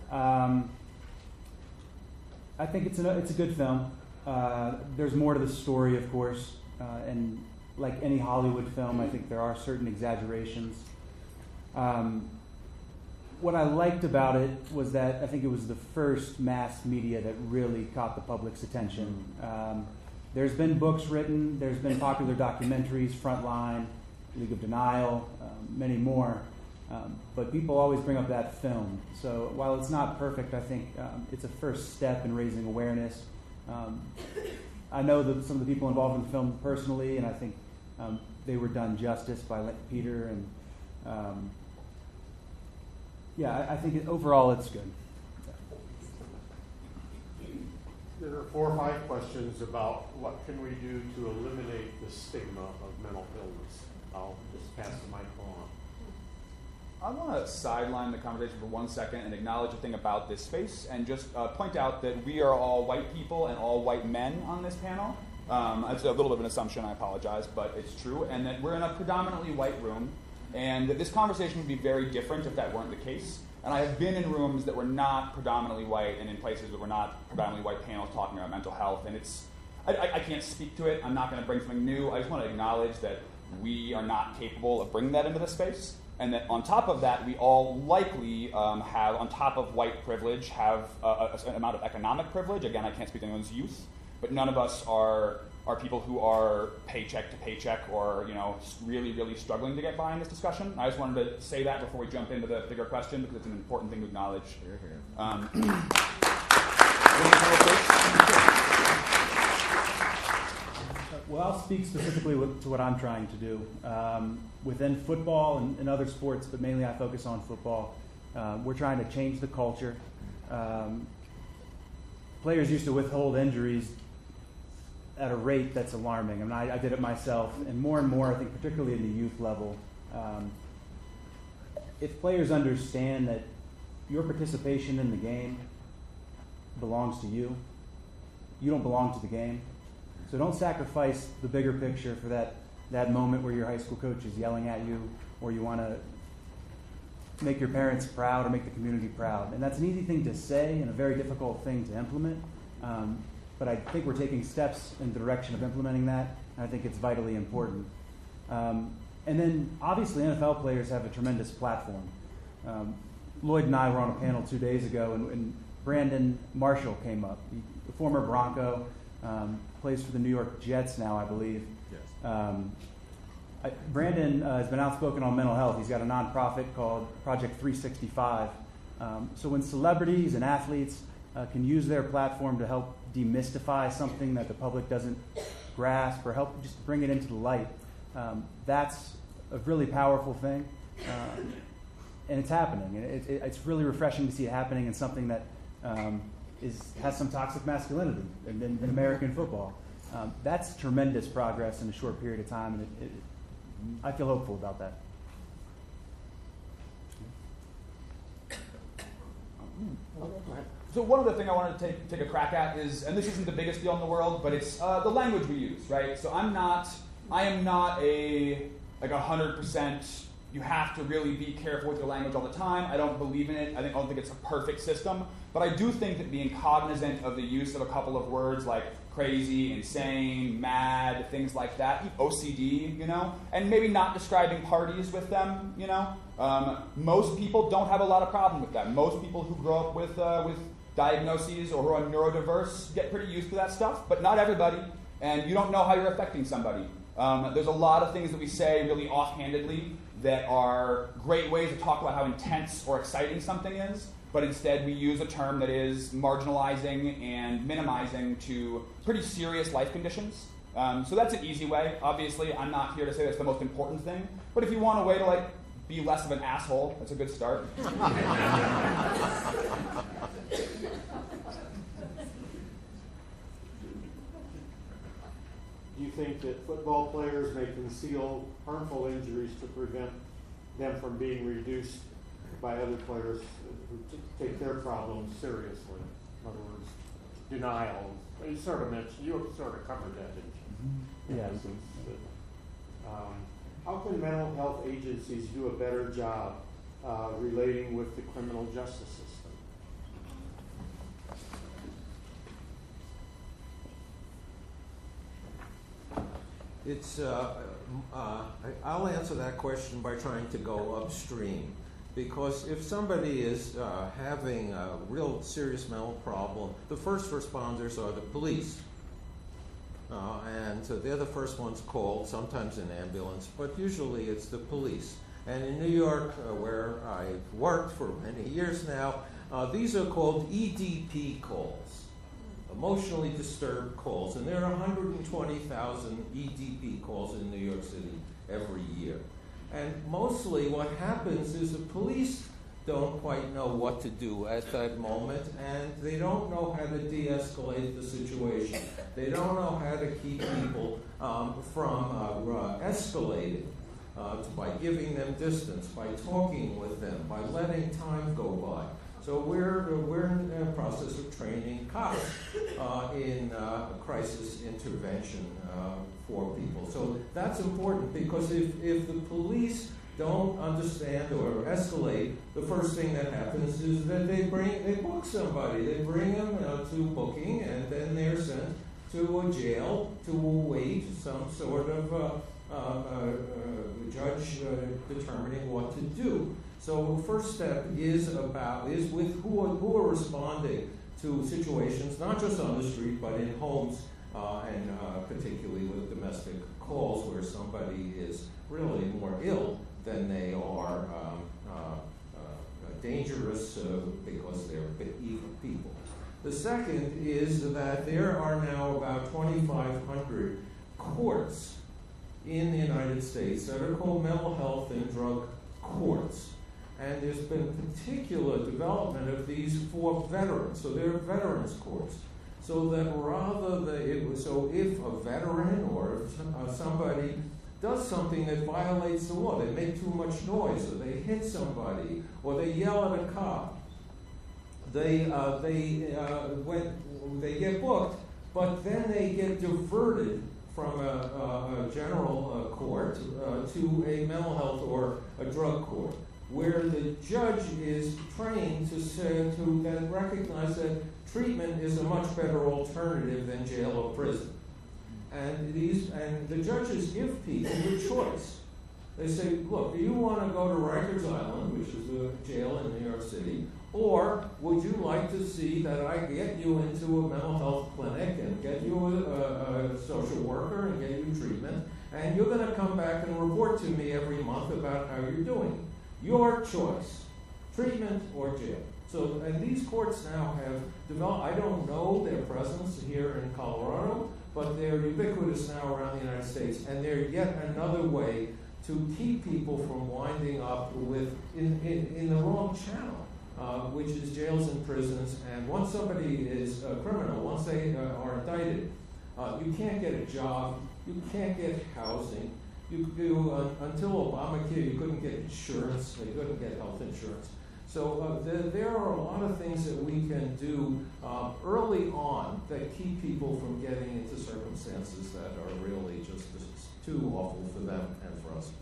I think it's a good film. There's more to the story, of course, and like any Hollywood film, I think there are certain exaggerations. What I liked about it was that I think it was the first mass media that really caught the public's attention. There's been books written, there's been popular documentaries, Frontline, League of Denial, many more. But people always bring up that film. So while it's not perfect, I think it's a first step in raising awareness. I know that some of the people involved in the film personally, and I think they were done justice by Peter. And I think overall it's good. There are 4 or 5 questions about what can we do to eliminate the stigma of mental illness. I'll just pass the mic along. I want to sideline the conversation for 1 second and acknowledge a thing about this space and just point out that we are all white people and all white men on this panel. It's a little bit of an assumption, I apologize, but it's true, and that we're in a predominantly white room, and that this conversation would be very different if that weren't the case. And I have been in rooms that were not predominantly white and in places that were not predominantly white panels talking about mental health, and I can't speak to it. I'm not going to bring something new. I just want to acknowledge that we are not capable of bringing that into the space, and that on top of that, we all likely have, on top of white privilege, have an amount of economic privilege. Again, I can't speak to anyone's youth, but none of us are people who are paycheck to paycheck or really, really struggling to get by in this discussion. I just wanted to say that before we jump into the bigger question because it's an important thing to acknowledge. Well, I'll speak specifically to what I'm trying to do. Within football and other sports, but mainly I focus on football, we're trying to change the culture. Players used to withhold injuries at a rate that's alarming. I mean, I did it myself, and more, I think, particularly in the youth level. If players understand that your participation in the game belongs to you, you don't belong to the game. So don't sacrifice the bigger picture for that moment where your high school coach is yelling at you, or you want to make your parents proud or make the community proud. And that's an easy thing to say and a very difficult thing to implement. But I think we're taking steps in the direction of implementing that, and I think it's vitally important. And then, obviously, NFL players have a tremendous platform. Lloyd and I were on a panel 2 days ago, and Brandon Marshall came up. A former Bronco, plays for the New York Jets now, I believe. Yes. Brandon has been outspoken on mental health. He's got a nonprofit called Project 365. So when celebrities and athletes can use their platform to help demystify something that the public doesn't grasp or help just bring it into the light, that's a really powerful thing. And it's happening. And it's really refreshing to see it happening in something that has some toxic masculinity in American football. That's tremendous progress in a short period of time, and I feel hopeful about that. So one other thing I wanted to take a crack at is, and this isn't the biggest deal in the world, but it's the language we use, right? So I am not a 100%. You have to really be careful with your language all the time. I don't believe in it. I don't think it's a perfect system, but I do think that being cognizant of the use of a couple of words like crazy, insane, mad, things like that, OCD, and maybe not describing parties with them, most people don't have a lot of problem with that. Most people who grow up with diagnoses or who are neurodiverse get pretty used to that stuff, but not everybody, and you don't know how you're affecting somebody. There's a lot of things that we say really offhandedly that are great ways to talk about how intense or exciting something is, but instead we use a term that is marginalizing and minimizing to pretty serious life conditions. So that's an easy way. Obviously, I'm not here to say that's the most important thing, but if you want a way to be less of an asshole, that's a good start. Do you think that football players may conceal harmful injuries to prevent them from being reduced by other players who take their problems seriously? In other words, denial. You sort of covered that, didn't you? Yeah. How can mental health agencies do a better job relating with the criminal justice system? I'll answer that question by trying to go upstream. Because if somebody is having a real serious mental problem, the first responders are the police. And they're the first ones called, sometimes an ambulance, but usually it's the police. And in New York, where I've worked for many years now, these are called EDP calls, emotionally disturbed calls. And there are 120,000 EDP calls in New York City every year. And mostly what happens is the police don't quite know what to do at that moment, and they don't know how to de-escalate the situation. They don't know how to keep people from escalating by giving them distance, by talking with them, by letting time go by. So we're in the process of training cops in crisis intervention for people. So that's important, because if the police don't understand or escalate, the first thing that happens is that they book somebody. They bring them to booking, and then they're sent to a jail to await some sort of judge determining what to do. So the first step is with who are responding to situations, not just on the street, but in homes, and particularly with domestic calls where somebody is really more ill than they are dangerous because they're evil people. The second is that there are now about 2,500 courts in the United States that are called mental health and drug courts. And there's been particular development of these for veterans. So they're veterans courts. So that if a veteran or if somebody does something that violates the law, they make too much noise, or they hit somebody, or they yell at a cop, they get booked, but then they get diverted from a general court to a mental health or a drug court, where the judge is trained to then recognize that treatment is a much better alternative than jail or prison. And the judges give people the choice. They say, look, do you want to go to Rikers Island, which is a jail in New York City, or would you like to see that I get you into a mental health clinic and get you a social worker and get you treatment, and you're going to come back and report to me every month about how you're doing? Your choice, treatment or jail. So, and these courts now have developed, I don't know their presence here in Colorado, but they're ubiquitous now around the United States, and they're yet another way to keep people from winding up in the wrong channel, which is jails and prisons. And once somebody is a criminal, once they are indicted, you can't get a job, you can't get housing. Until Obamacare, you couldn't get insurance, they couldn't get health insurance. So there are a lot of things that we can do early on that keep people from getting into circumstances that are really just too awful for them and for us.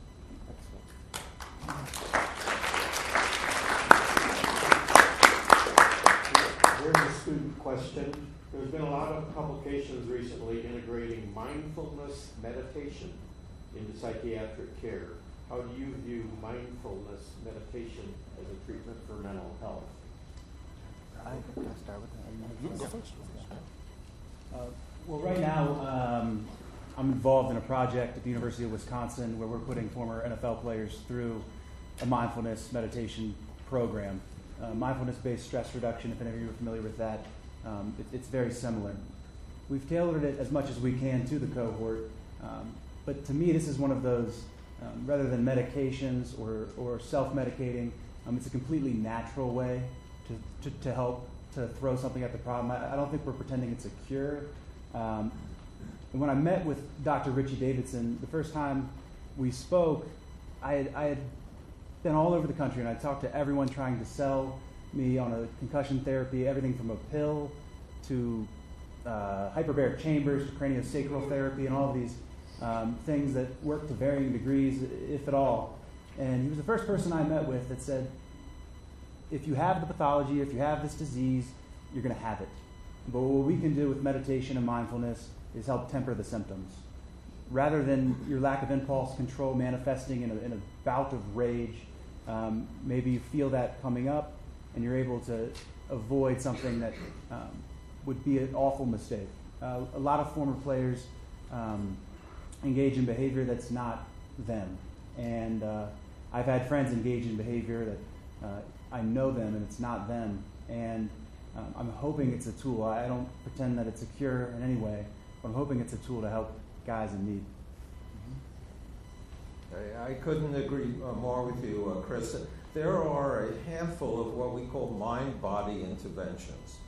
Here's a student question. There's been a lot of publications recently integrating mindfulness meditation into psychiatric care. How do you view mindfulness meditation as a treatment for mental health? Can I start with that? Well, right now, I'm involved in a project at the University of Wisconsin where we're putting former NFL players through a mindfulness meditation program. Mindfulness-based stress reduction, if any of you are familiar with that, it's very similar. We've tailored it as much as we can to the cohort, but to me, this is one of those, rather than medications or self-medicating, it's a completely natural way to help to throw something at the problem. I don't think we're pretending it's a cure. And when I met with Dr. Richie Davidson, the first time we spoke, I had been all over the country, and I talked to everyone trying to sell me on a concussion therapy, everything from a pill to hyperbaric chambers to craniosacral therapy, and all of these things that work to varying degrees, if at all. And he was the first person I met with that said, if you have the pathology, if you have this disease, you're going to have it. But what we can do with meditation and mindfulness is help temper the symptoms. Rather than your lack of impulse control manifesting in a bout of rage, maybe you feel that coming up and you're able to avoid something that would be an awful mistake. A lot of former players engage in behavior that's not them. And I've had friends engage in behavior that I know them and it's not them. And I'm hoping it's a tool. I don't pretend that it's a cure in any way, but I'm hoping it's a tool to help guys in need. I couldn't agree more with you, Chris. There are a handful of what we call mind-body interventions.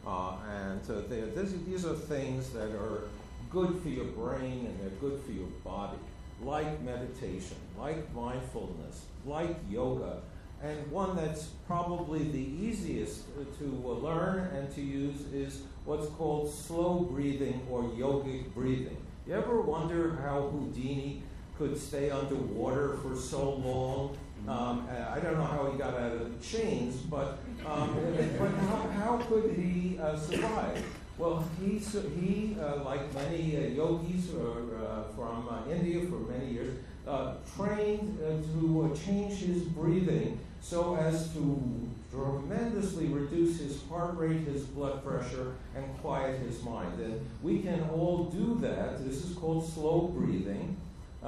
These are things that are good for your brain and they're good for your body, like meditation, like mindfulness, like yoga. And one that's probably the easiest to learn and to use is what's called slow breathing or yogic breathing. You ever wonder how Houdini could stay underwater for so long? I don't know how he got out of the chains, but how could he survive? Well, he like many yogis from India for many years, trained to change his breathing so as to tremendously reduce his heart rate, his blood pressure, and quiet his mind. And we can all do that. This is called slow breathing.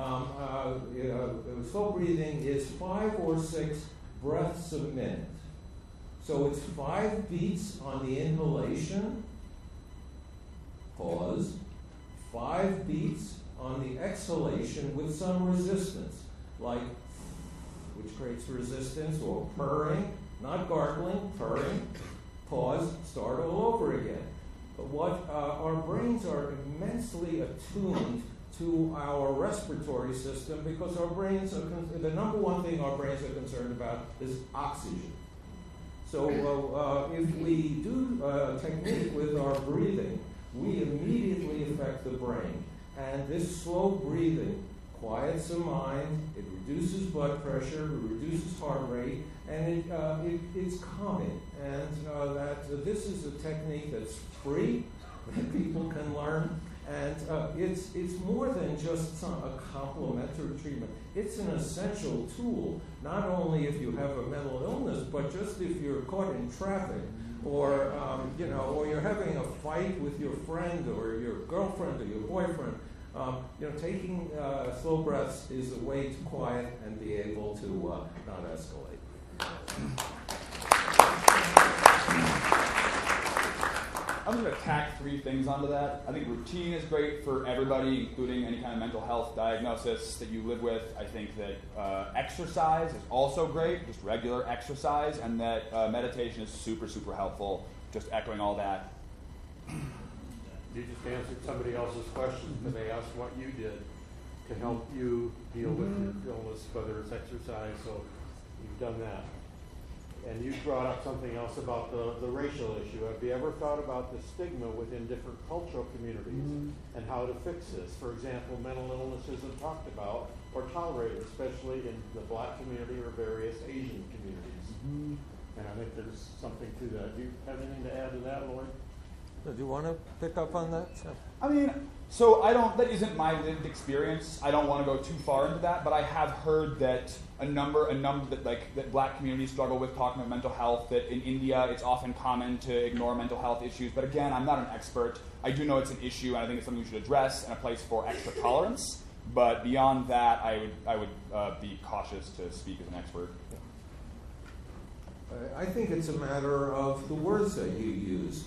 Slow breathing is 5 or 6 breaths a minute. So it's 5 beats on the inhalation, pause, 5 beats on the exhalation with some resistance, like, which creates resistance, or purring, not gargling, purring, pause, start all over again. But our brains are immensely attuned to our respiratory system because our brains are, the number one thing our brains are concerned about is oxygen. So if we do a technique with our breathing, we immediately affect the brain. And this slow breathing quiets the mind, it reduces blood pressure, it reduces heart rate, and it's calming. And this is a technique that's free, that people can learn. And it's more than just a complementary treatment. It's an essential tool, not only if you have a mental illness, but just if you're caught in traffic, or or you're having a fight with your friend, or your girlfriend, or your boyfriend. Taking slow breaths is a way to quiet and be able to not escalate. I'm going to tack 3 things onto that. I think routine is great for everybody, including any kind of mental health diagnosis that you live with. I think that exercise is also great, just regular exercise, and that meditation is super, super helpful, just echoing all that. You just answered somebody else's question because they asked what you did to help you deal with your illness, whether it's exercise, so you've done that. And you brought up something else about the racial issue. Have you ever thought about the stigma within different cultural communities and how to fix this? For example, mental illness isn't talked about or tolerated, especially in the Black community or various Asian communities. And I think there's something to that. Do you have anything to add to that, Lloyd? Do you want to pick up on that? I mean, that isn't my lived experience. I don't want to go too far into that, but I have heard that that Black communities struggle with talking about mental health, that in India it's often common to ignore mental health issues. But again, I'm not an expert. I do know it's an issue, and I think it's something we should address, and a place for extra tolerance. But beyond that, I would be cautious to speak as an expert. I think it's a matter of the words that you use.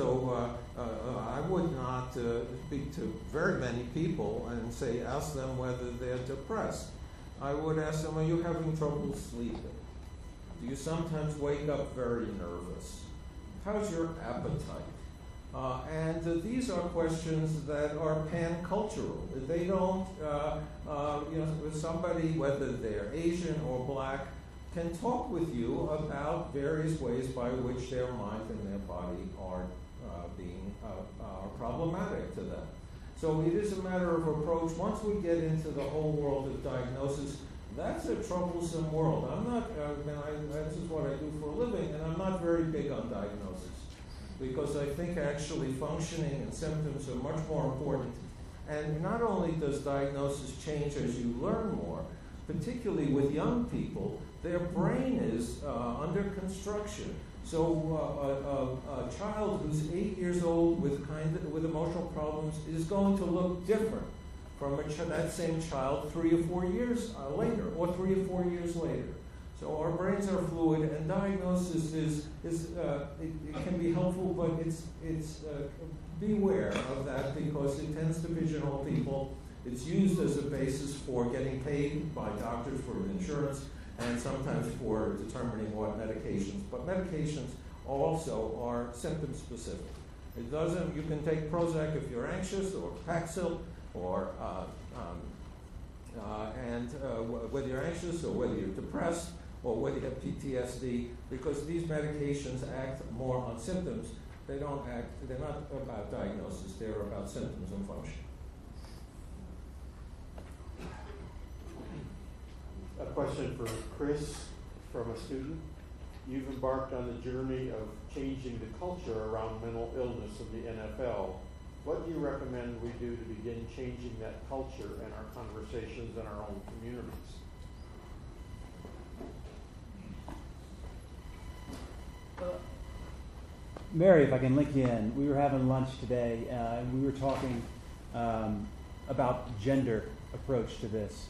I would not speak to very many people and ask them whether they're depressed. I would ask them, are you having trouble sleeping? Do you sometimes wake up very nervous? How's your appetite? And these are questions that are pan-cultural. They don't, somebody, whether they're Asian or Black, can talk with you about various ways by which their mind and their body are being problematic to them. So it is a matter of approach. Once we get into the whole world of diagnosis, that's a troublesome world. I'm not, this is what I do for a living, and I'm not very big on diagnosis, because I think actually functioning and symptoms are much more important. And not only does diagnosis change as you learn more, particularly with young people, their brain is under construction. So a child who's 8 years old with emotional problems is going to look different from that same child 3 or 4 years later, or 3 or 4 years later. So our brains are fluid, and diagnosis it can be helpful, but it's beware of that because it tends to pigeonhole people. It's used as a basis for getting paid by doctors for insurance, and sometimes for determining what medications. But medications also are symptom specific. It doesn't. You can take Prozac if you're anxious, or Paxil, or whether you're anxious or whether you're depressed, or whether you have PTSD, because these medications act more on symptoms. They're not about diagnosis, they're about symptoms and function. A question for Chris from a student. You've embarked on the journey of changing the culture around mental illness in the NFL. What do you recommend we do to begin changing that culture in our conversations in our own communities? Mary, if I can link you in, we were having lunch today, and we were talking about gender approach to this.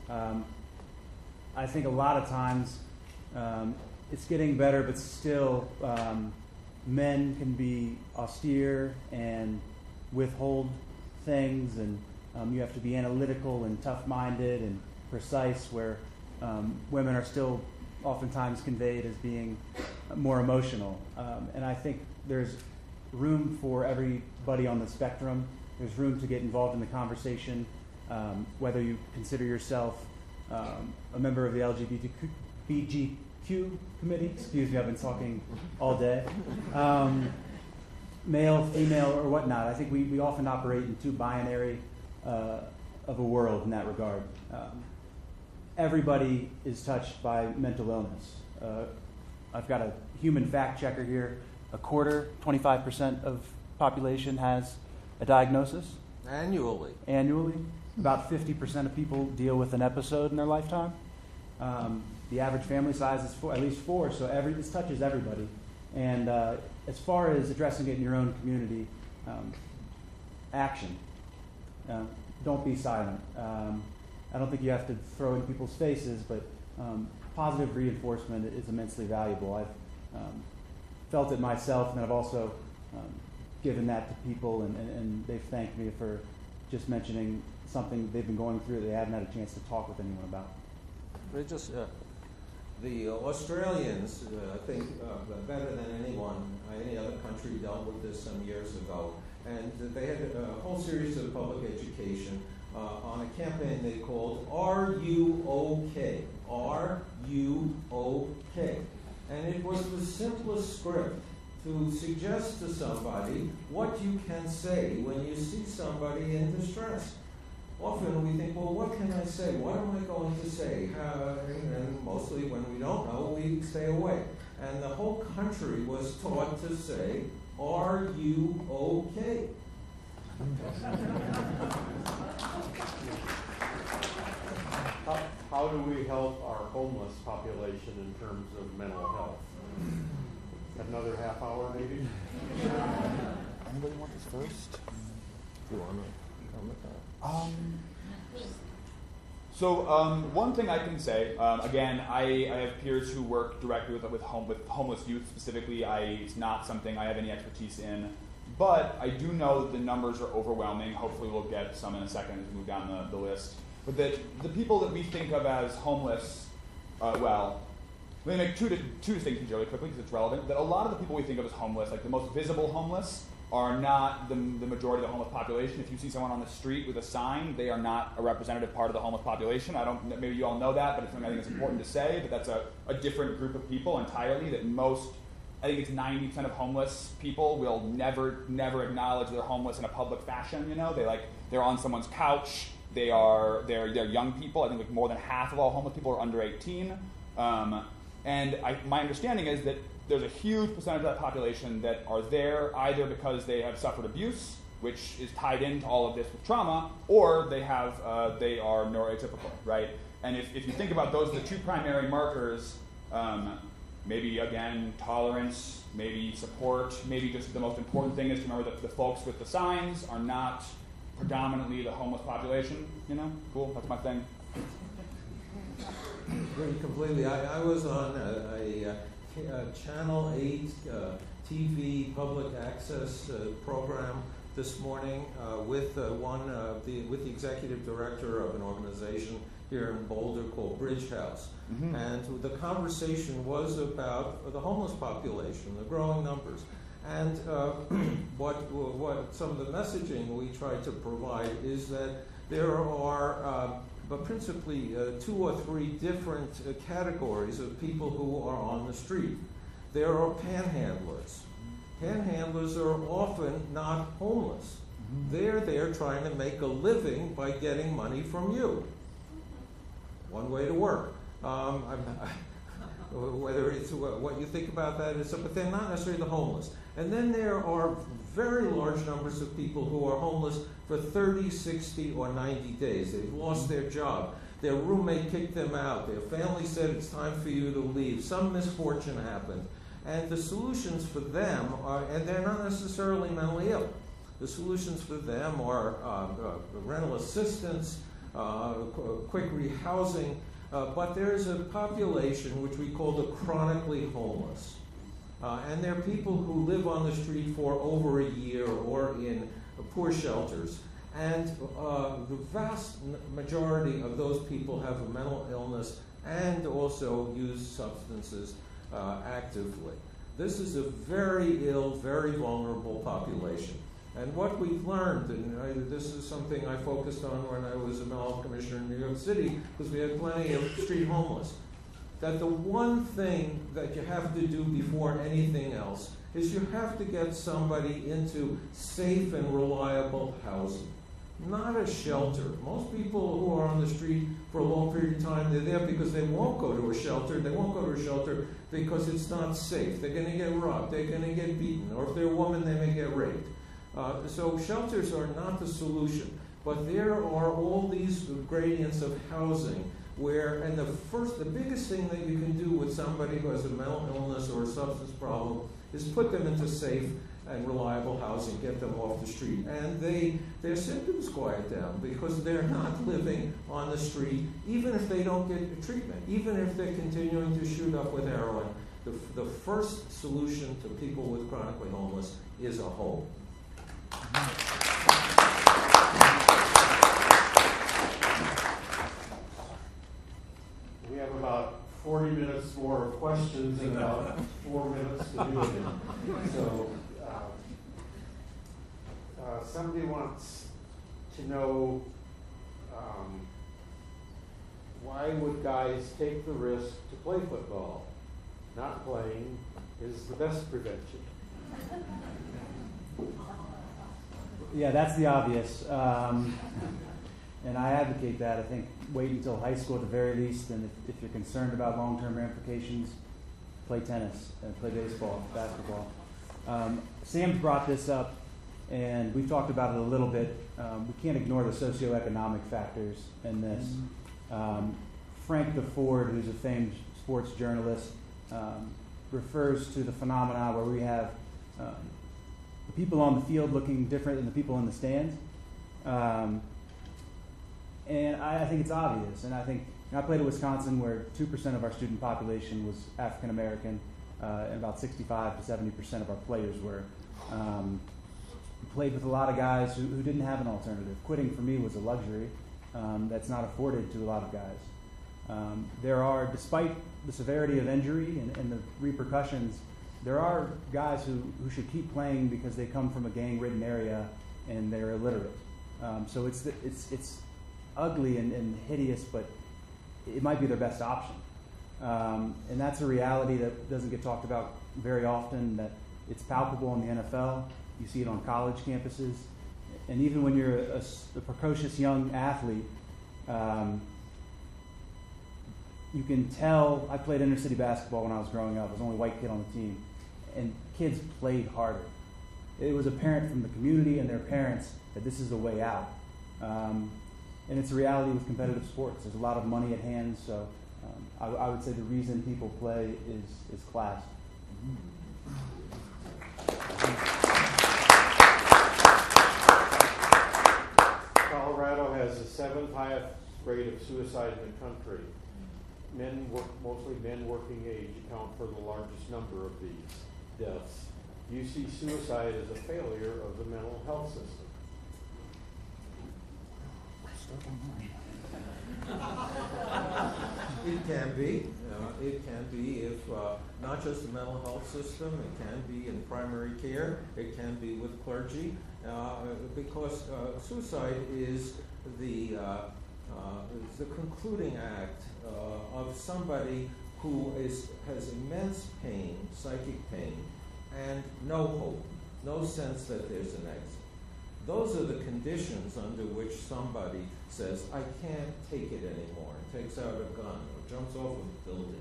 I think a lot of times it's getting better, but still men can be austere and withhold things, and you have to be analytical and tough-minded and precise, where women are still oftentimes conveyed as being more emotional. And I think there's room for everybody on the spectrum. There's room to get involved in the conversation, whether you consider yourself a member of the LGBTQ committee. Excuse me, I've been talking all day. Male, female, or whatnot. I think we often operate in too binary of a world in that regard. Everybody is touched by mental illness. I've got a human fact checker here. 25% of population has a diagnosis. Annually. About 50% of people deal with an episode in their lifetime. The average family size is at least 4, so this touches everybody. And as far as addressing it in your own community, action. Don't be silent. I don't think you have to throw it in people's faces, but positive reinforcement is immensely valuable. I've felt it myself, and I've also given that to people, and they've thanked me for just mentioning something they've been going through that they haven't had a chance to talk with anyone about. The Australians, I think, better than anyone, any other country dealt with this some years ago. And they had a whole series of public education on a campaign they called Are You OK? Are You OK? And it was the simplest script to suggest to somebody what you can say when you see somebody in distress. Often we think, well, what can I say? What am I going to say? And mostly when we don't know, we stay away. And the whole country was taught to say, are you okay? How do we help our homeless population in terms of mental health? Another half hour, maybe? Anybody want this first? Do you want to comment on? One thing I can say, again, I have peers who work directly with homeless youth specifically. It's not something I have any expertise in, but I do know that the numbers are overwhelming. Hopefully we'll get some in a second as we move down the list. But the people that we think of as homeless, let me make two distinctions really quickly because it's relevant. That a lot of the people we think of as homeless, like the most visible homeless, are not the majority of the homeless population. If you see someone on the street with a sign, they are not a representative part of the homeless population. Maybe you all know that, but it's something I think it's important to say, but that's a different group of people entirely. That I think it's 90% of homeless people will never acknowledge they're homeless in a public fashion. You know, they're on someone's couch. They're young people. I think like more than half of all homeless people are under 18. And my understanding is that there's a huge percentage of that population that are there either because they have suffered abuse, which is tied into all of this with trauma, or they are neuroatypical, right? And if you think about those, the two primary markers, maybe again tolerance, maybe support, maybe just the most important thing is to remember that the folks with the signs are not predominantly the homeless population. You know, cool. That's my thing. Agree completely. I was on a Channel 8 TV public access program this morning with the executive director of an organization here in Boulder called Bridge House. Mm-hmm. And the conversation was about the homeless population, the growing numbers. And what some of the messaging we try to provide is that there are but principally 2 or 3 different categories of people who are on the street. There are panhandlers. Panhandlers are often not homeless. They're there trying to make a living by getting money from you. One way to work. Whether it's what you think about that is, but they're not necessarily the homeless. And then there are very large numbers of people who are homeless for 30, 60, or 90 days. They've lost their job. Their roommate kicked them out. Their family said it's time for you to leave. Some misfortune happened. And the solutions for them are, and they're not necessarily mentally ill. The solutions for them are rental assistance, quick rehousing, but there's a population which we call the chronically homeless. And they're people who live on the street for over a year or in poor shelters. And the vast majority of those people have a mental illness and also use substances actively. This is a very ill, very vulnerable population. And what we've learned, and this is something I focused on when I was a mental health commissioner in New York City, because we had plenty of street homeless, that the one thing that you have to do before anything else is you have to get somebody into safe and reliable housing, not a shelter. Most people who are on the street for a long period of time, they're there because they won't go to a shelter. They won't go to a shelter because it's not safe. They're going to get robbed. They're going to get beaten. Or if they're a woman, they may get raped. So shelters are not the solution. But there are all these gradients of housing where, and the biggest thing that you can do with somebody who has a mental illness or a substance problem is put them into safe and reliable housing, get them off the street. And their symptoms quiet down because they're not living on the street, even if they don't get treatment, even if they're continuing to shoot up with heroin. The first solution to people with chronically homeless is a home. We have about 40 minutes more of questions and about 4 minutes to do it. So somebody wants to know why would guys take the risk to play football? Not playing is the best prevention. Yeah, that's the obvious. And I advocate that. I think wait until high school at the very least, and if you're concerned about long-term ramifications, play tennis, play baseball, basketball. Sam brought this up, and we've talked about it a little bit. We can't ignore the socioeconomic factors in this. Frank DeFord, who's a famed sports journalist, refers to the phenomena where we have the people on the field looking different than the people in the stands. And I think it's obvious. And I think I played at Wisconsin where 2% of our student population was African American, and about 65 to 70% of our players were. Played with a lot of guys who didn't have an alternative. Quitting for me was a luxury that's not afforded to a lot of guys. There are, despite the severity of injury and the repercussions, there are guys who should keep playing because they come from a gang-ridden area and they're illiterate. So it's ugly and hideous, but it might be their best option. And that's a reality that doesn't get talked about very often, that it's palpable in the NFL. You see it on college campuses. And even when you're a precocious young athlete, you can tell. I played inner city basketball when I was growing up. I was the only white kid on the team. And kids played harder. It was apparent from the community and their parents that this is the way out. And it's a reality with competitive sports. There's a lot of money at hand, so I would say the reason people play is class. Colorado has the 7th highest rate of suicide in the country. Mostly men working age account for the largest number of these deaths. Do you see suicide as a failure of the mental health system? It can be. It can be if not just the mental health system. It can be in primary care. It can be with clergy, because suicide is the is the concluding act of somebody who has immense pain, psychic pain, and no hope, no sense that there's an exit. Those are the conditions under which somebody says, I can't take it anymore, and takes out a gun or jumps off a building.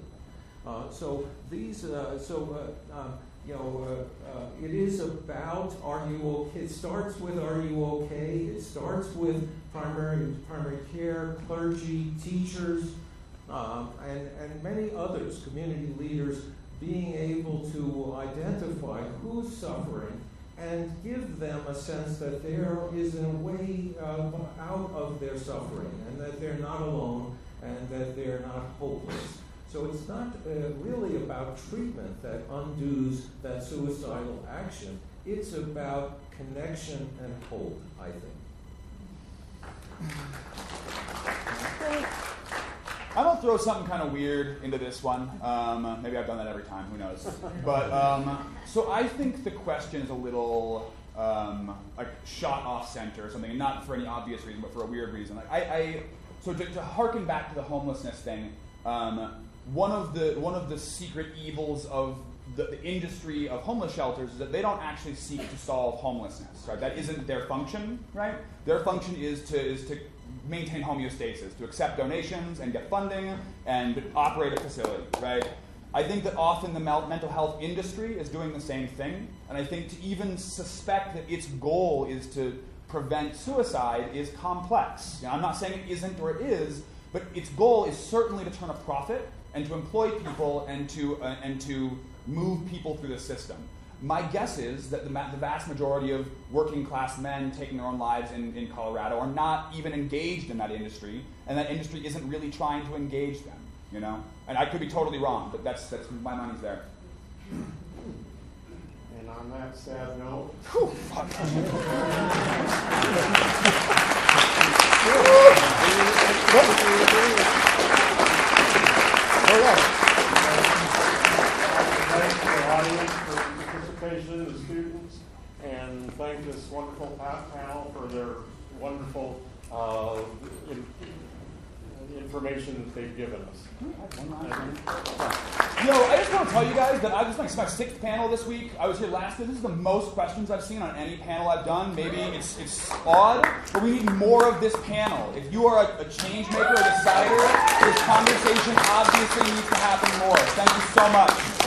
It is about, are you okay? It starts with, are you okay? It starts with primary care, clergy, teachers, and many others, community leaders, being able to identify who's suffering and give them a sense that there is a way out of their suffering, and that they're not alone, and that they're not hopeless. So it's not really about treatment that undoes that suicidal action. It's about connection and hope, I think. I'm going to throw something kind of weird into this one. Maybe I've done that every time, who knows. But, so I think the question is a little like shot off center or something, and not for any obvious reason, but for a weird reason. So to harken back to the homelessness thing, one of the secret evils of the industry of homeless shelters is that they don't actually seek to solve homelessness, right? That isn't their function, right? Their function is to maintain homeostasis, to accept donations and get funding and operate a facility, right? I think that often the mental health industry is doing the same thing, and I think to even suspect that its goal is to prevent suicide is complex. I'm not saying it isn't or it is, but its goal is certainly to turn a profit and to employ people and to move people through the system. My guess is that the vast majority of working class men taking their own lives in Colorado are not even engaged in that industry, and that industry isn't really trying to engage them, you know? And I could be totally wrong, but that's my money's there. And on that sad note, thank the audience for participation, the students, and thank this wonderful panel for their wonderful information that they've given us. I just want to tell you guys that this is my 6th panel this week. I was here last year. This is the most questions I've seen on any panel I've done. Maybe it's odd, but we need more of this panel. If you are a change maker, a decider, this conversation obviously needs to happen more. Thank you so much.